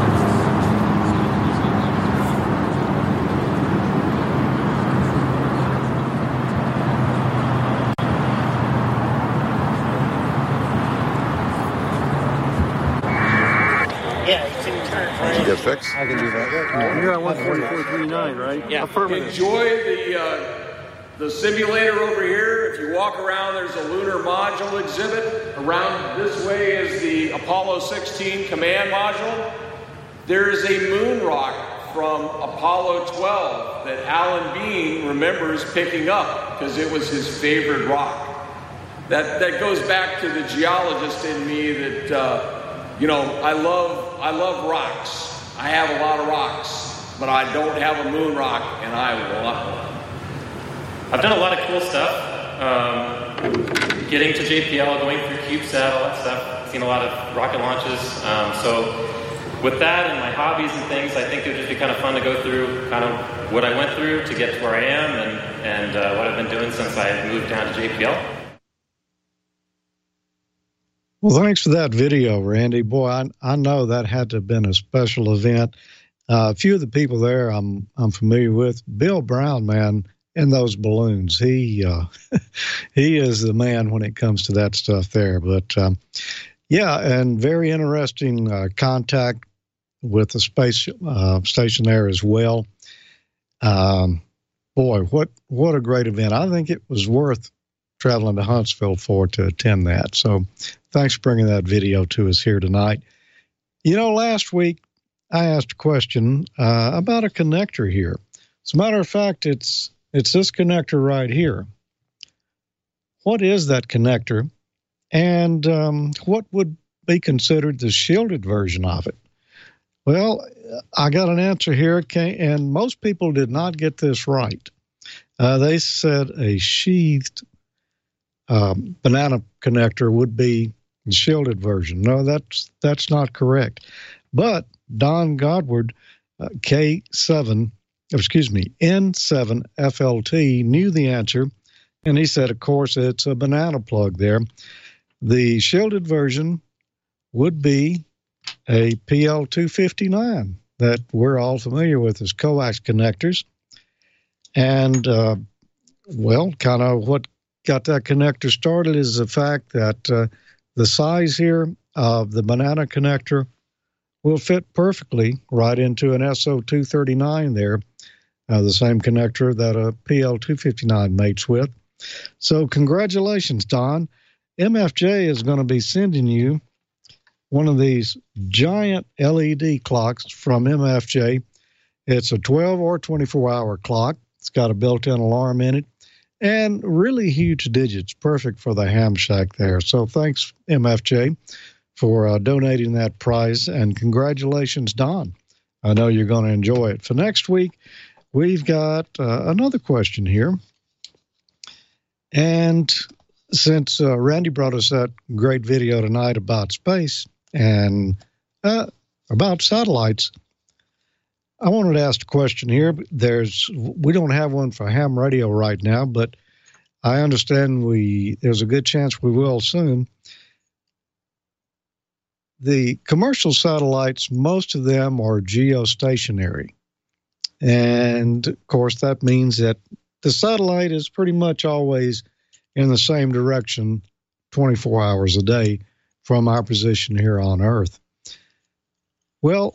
Get fixed? I can do that. You're at one forty-four point three nine, right? Yeah. Affirmative. Enjoy the uh, the simulator over here. If you walk around, there's a lunar module exhibit. Around this way is the Apollo sixteen command module. There is a moon rock from Apollo twelve that Alan Bean remembers picking up because it was his favorite rock. that that goes back to the geologist in me that uh, you know I love I love rocks. I have a lot of rocks, but I don't have a moon rock, and I want one. I've done a lot of cool stuff. Um, getting to J P L, going through CubeSat, all that stuff. Seen a lot of rocket launches. Um, so with that and my hobbies and things, I think it would just be kind of fun to go through kind of what I went through to get to where I am, and and uh, what I've been doing since I moved down to J P L. Well, thanks for that video, Randy. Boy, I, I know that had to have been a special event. Uh, a few of the people there I'm I'm familiar with. Bill Brown, man, in those balloons, he uh, he is the man when it comes to that stuff there. But um, yeah, and very interesting uh, contact with the space uh, station there as well. Um, boy, what what a great event! I think it was worth traveling to Huntsville for to attend that. So thanks for bringing that video to us here tonight. You know, last week I asked a question uh, about a connector here. As a matter of fact, it's it's this connector right here. What is that connector? And um, what would be considered the shielded version of it? Well, I got an answer here, and most people did not get this right. Uh, they said a sheathed Um, banana connector would be the shielded version. No, that's that's not correct. But Don Godward, uh, K seven, excuse me, N seven F L T knew the answer, and he said, of course, it's a banana plug there. The shielded version would be a P L two fifty-nine that we're all familiar with as coax connectors. And, uh, well, kind of what got that connector started is the fact that uh, the size here of the banana connector will fit perfectly right into an S O two thirty-nine there, uh, the same connector that a P L two fifty-nine mates with. So congratulations, Don. M F J is going to be sending you one of these giant L E D clocks from M F J. It's a twelve or twenty-four hour clock. It's got a built-in alarm in it. And really huge digits, perfect for the ham shack there. So thanks, M F J, for uh, donating that prize. And congratulations, Don. I know you're going to enjoy it. For next week, we've got uh, another question here. And since uh, Randy brought us that great video tonight about space and uh, about satellites, I wanted to ask a question here. There's we don't have one for ham radio right now, but I understand we there's a good chance we will soon. The commercial satellites, most of them are geostationary. And, of course, that means that the satellite is pretty much always in the same direction twenty-four hours a day from our position here on Earth. Well,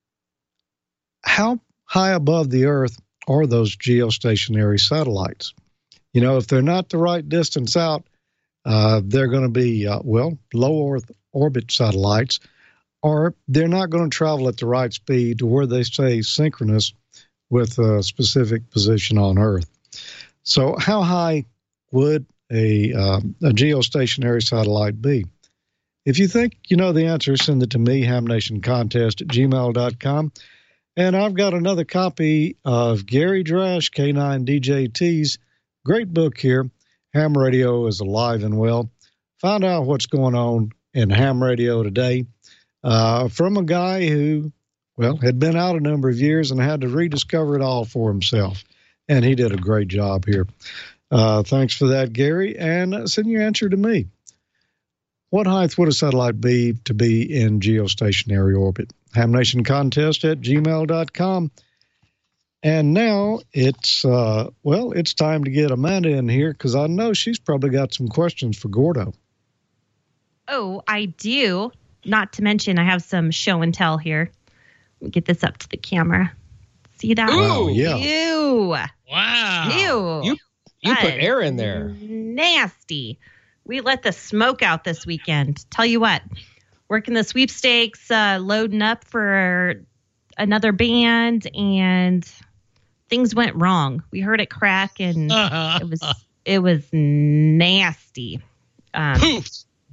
how high above the Earth are those geostationary satellites? You know, if they're not the right distance out, uh, they're going to be, uh, well, low Earth orbit satellites, or they're not going to travel at the right speed to where they stay synchronous with a specific position on Earth. So how high would a, uh, a geostationary satellite be? If you think you know the answer, send it to me, hamnationcontest at gmail dot com. And I've got another copy of Gary Drash, K nine D J T's great book here, Ham Radio is Alive and Well. Find out what's going on in ham radio today uh, from a guy who, well, had been out a number of years and had to rediscover it all for himself. And he did a great job here. Uh, thanks for that, Gary. And send your answer to me. What height would a satellite be to be in geostationary orbit? hamnationcontest at gmail dot com. And now it's, uh, well, it's time to get Amanda in here because I know she's probably got some questions for Gordo. Oh, I do. Not to mention I have some show and tell here. Let me get this up to the camera. See that? Ooh, yeah. Ew. Wow. Ew. You, you That put is air in there. Nasty. We let the smoke out this weekend. Tell you what, working the sweepstakes, uh, loading up for another band, and things went wrong. We heard it crack, and it was it was nasty. Um, Poof.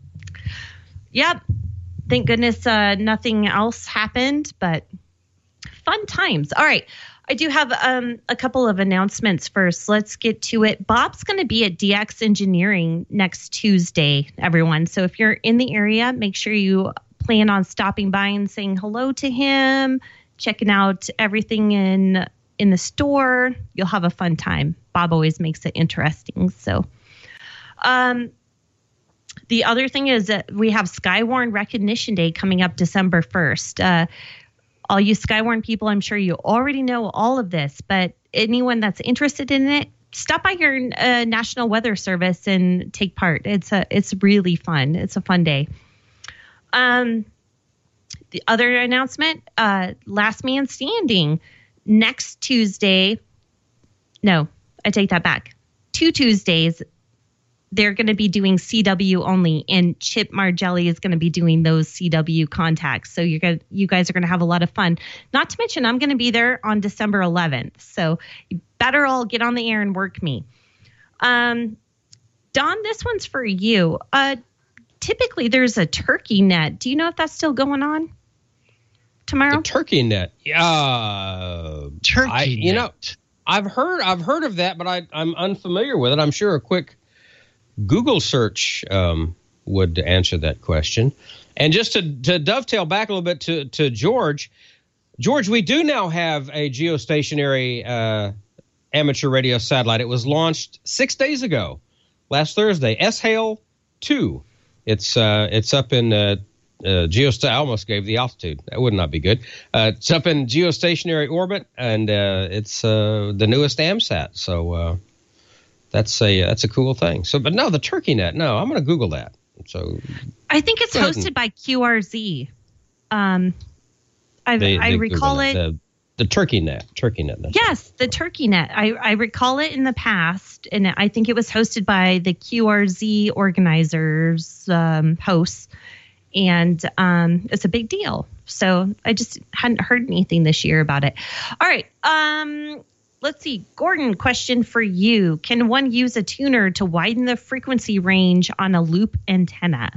Yep. Thank goodness uh, nothing else happened, but fun times. All right. I do have um, a couple of announcements first. Let's get to it. Bob's going to be at D X Engineering next Tuesday, everyone. So if you're in the area, make sure you plan on stopping by and saying hello to him, checking out everything in in the store. You'll have a fun time. Bob always makes it interesting. So um, the other thing is that we have Skywarn Recognition Day coming up December first. Uh, all you Skywarn people, I'm sure you already know all of this, but anyone that's interested in it, stop by your uh, National Weather Service and take part. It's a it's really fun. It's a fun day. Um, the other announcement, uh, Last Man Standing next Tuesday. No, I take that back. Two Tuesdays. They're going to be doing C W only, and Chip Margelli is going to be doing those C W contacts. So you're going, you guys are going to have a lot of fun. Not to mention, I'm going to be there on December eleventh. So you better all get on the air and work me. Um, Don, this one's for you. Uh, typically, there's a turkey net. Do you know if that's still going on tomorrow? The turkey net. Uh, turkey I, net. You know, I've heard I've heard of that, but I, I'm unfamiliar with it. I'm sure a quick Google search um, would answer that question. And just to, to dovetail back a little bit to, to George, George, we do now have a geostationary uh, amateur radio satellite. It was launched six days ago, last Thursday, S H A L two. It's uh, it's up in uh, uh, geost. I almost gave the altitude. That would not be good. Uh, it's up in geostationary orbit, and uh, it's uh, the newest AMSAT. So. Uh, That's a that's a cool thing. So, but no, the turkey net. No, I'm going to Google that. So, I think it's hosted and, by Q R Z. Um, I they, I they recall it. The, the turkey net. Turkey net. Yes, right. The turkey net. I I recall it in the past, and I think it was hosted by the Q R Z organizers um, hosts, and um, it's a big deal. So I just hadn't heard anything this year about it. All right. Um. Let's see. Gordon, question for you. Can one use a tuner to widen the frequency range on a loop antenna?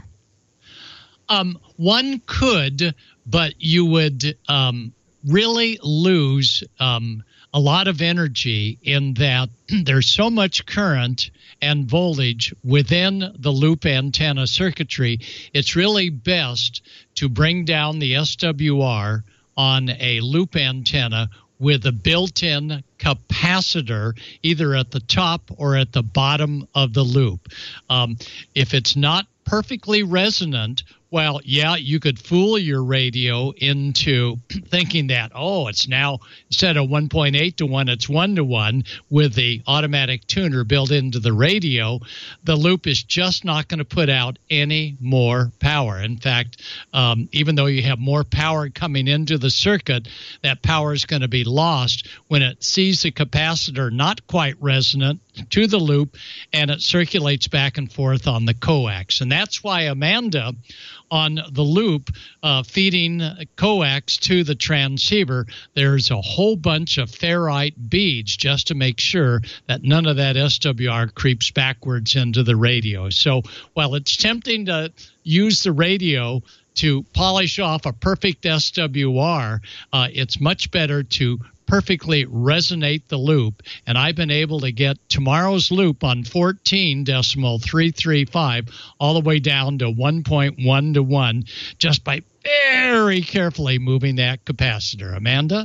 Um, one could, but you would um, really lose um, a lot of energy in that there's so much current and voltage within the loop antenna circuitry. It's really best to bring down the S W R on a loop antenna with a built-in capacitor either at the top or at the bottom of the loop. Um, if it's not perfectly resonant, well, yeah, you could fool your radio into thinking that, oh, it's now, instead of one point eight to one, it's one to one with the automatic tuner built into the radio. The loop is just not going to put out any more power. In fact, um, even though you have more power coming into the circuit, that power is going to be lost when it sees the capacitor not quite resonant to the loop and it circulates back and forth on the coax. And that's why Amanda, on the loop uh, feeding coax to the transceiver, there's a whole bunch of ferrite beads just to make sure that none of that S W R creeps backwards into the radio. So while it's tempting to use the radio to polish off a perfect S W R, uh, it's much better to perfectly resonate the loop, and I've been able to get tomorrow's loop on fourteen decimal three three five all the way down to one point one to one just by very carefully moving that capacitor. Amanda?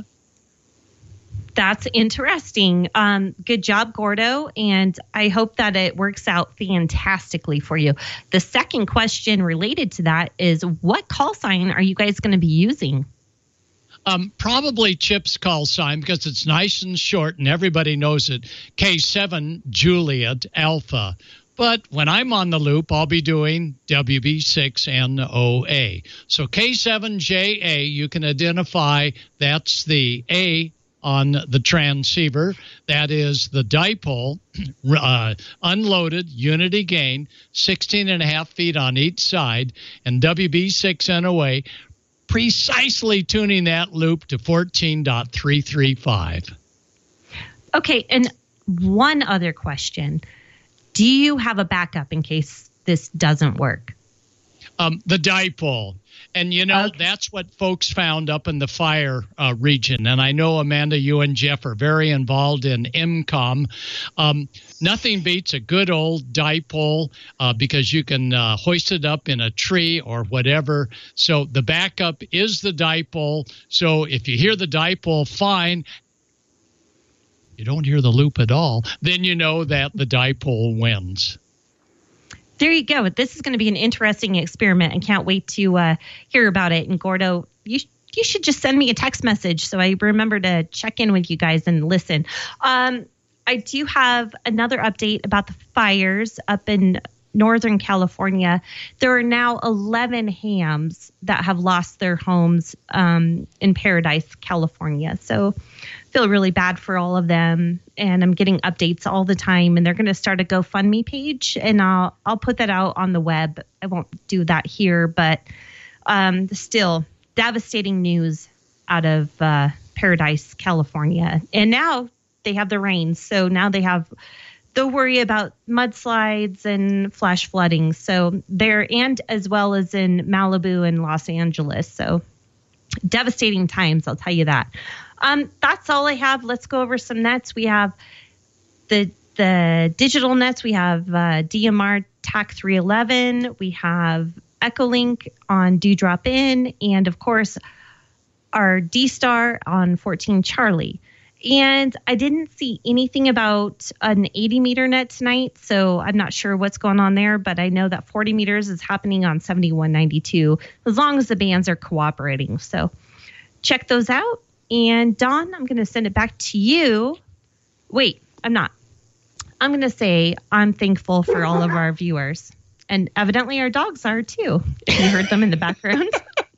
That's interesting. Um, good job, Gordo, and I hope that it works out fantastically for you. The second question related to that is, what call sign are you guys going to be using? Um, probably Chip's call sign because it's nice and short and everybody knows it. K seven Juliet Alpha. But when I'm on the loop, I'll be doing W B six N O A. So K seven J A, you can identify that's the A on the transceiver. That is the dipole, uh, unloaded, unity gain, sixteen and a half feet on each side, and W B six N O A, precisely tuning that loop to fourteen point three three five. Okay, and one other question. Do you have a backup in case this doesn't work? Um, the dipole. And, you know, okay. that's what folks found up in the fire uh, region. And I know, Amanda, you and Jeff are very involved in M COM. Um, nothing beats a good old dipole uh, because you can uh, hoist it up in a tree or whatever. So the backup is the dipole. So if you hear the dipole, fine. You don't hear the loop at all, then you know that the dipole wins. There you go. This is going to be an interesting experiment. I can't wait to uh, hear about it. And Gordo, you you should just send me a text message so I remember to check in with you guys and listen. Um, I do have another update about the fires up in Northern California. There are now eleven hams that have lost their homes um, in Paradise, California. So I feel really bad for all of them. And I'm getting updates all the time. And they're going to start a GoFundMe page. And I'll I'll put that out on the web. I won't do that here. But um, still, devastating news out of uh, Paradise, California. And now they have the rains. So now they have the worry about mudslides and flash flooding. So there, and as well as in Malibu and Los Angeles. So devastating times, I'll tell you that. Um, that's all I have. Let's go over some nets. We have the the digital nets. We have uh, D M R T A C three eleven. We have Echolink on Dewdrop In. And, of course, our D-Star on fourteen Charlie. And I didn't see anything about an eighty meter net tonight, so I'm not sure what's going on there, but I know that forty meters is happening on seventy-one ninety-two as long as the bands are cooperating. So check those out. And Dawn, I'm going to send it back to you. Wait, I'm not. I'm going to say I'm thankful for all of our viewers. And evidently our dogs are too. You heard them in the background.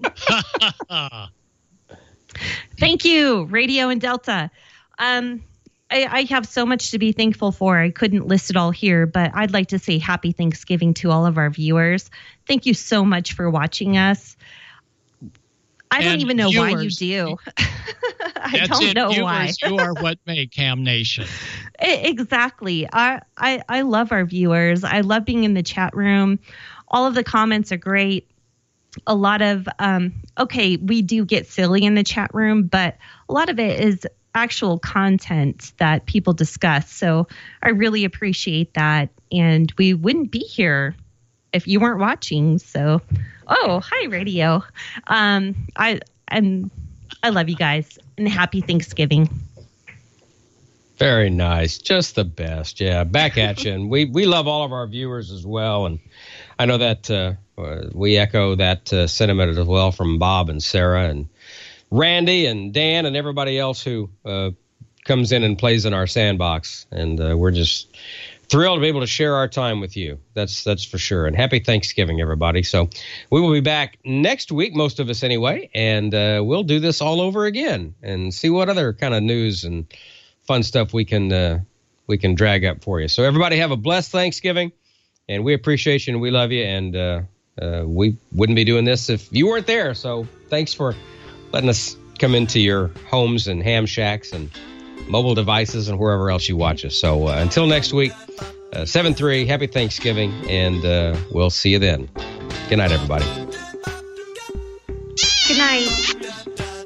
Thank you, Radio and Delta. Um, I, I have so much to be thankful for. I couldn't list it all here, but I'd like to say happy Thanksgiving to all of our viewers. Thank you so much for watching us. I don't and even know viewers, why you do. I don't it. know viewers, why. You are what make Ham Nation. Exactly. I, I I love our viewers. I love being in the chat room. All of the comments are great. A lot of, um, okay, we do get silly in the chat room, but a lot of it is actual content that people discuss. So I really appreciate that. And we wouldn't be here if you weren't watching. So, oh, hi, Radio. Um, I and I love you guys, and happy Thanksgiving. Very nice. Just the best. Yeah, back at you. And we, we love all of our viewers as well. And I know that uh, we echo that uh, sentiment as well from Bob and Sarah and Randy and Dan and everybody else who uh, comes in and plays in our sandbox. And uh, we're just thrilled to be able to share our time with you. That's that's for sure. And happy Thanksgiving, everybody. So we will be back next week, most of us anyway, and uh, we'll do this all over again and see what other kind of news and fun stuff we can uh, we can drag up for you. So everybody have a blessed Thanksgiving, and we appreciate you and we love you. And uh, uh, we wouldn't be doing this if you weren't there. So thanks for letting us come into your homes and ham shacks and mobile devices and wherever else you watch us. So uh, until next week, uh, seven three, happy Thanksgiving, and uh, we'll see you then. Good night, everybody. Good night.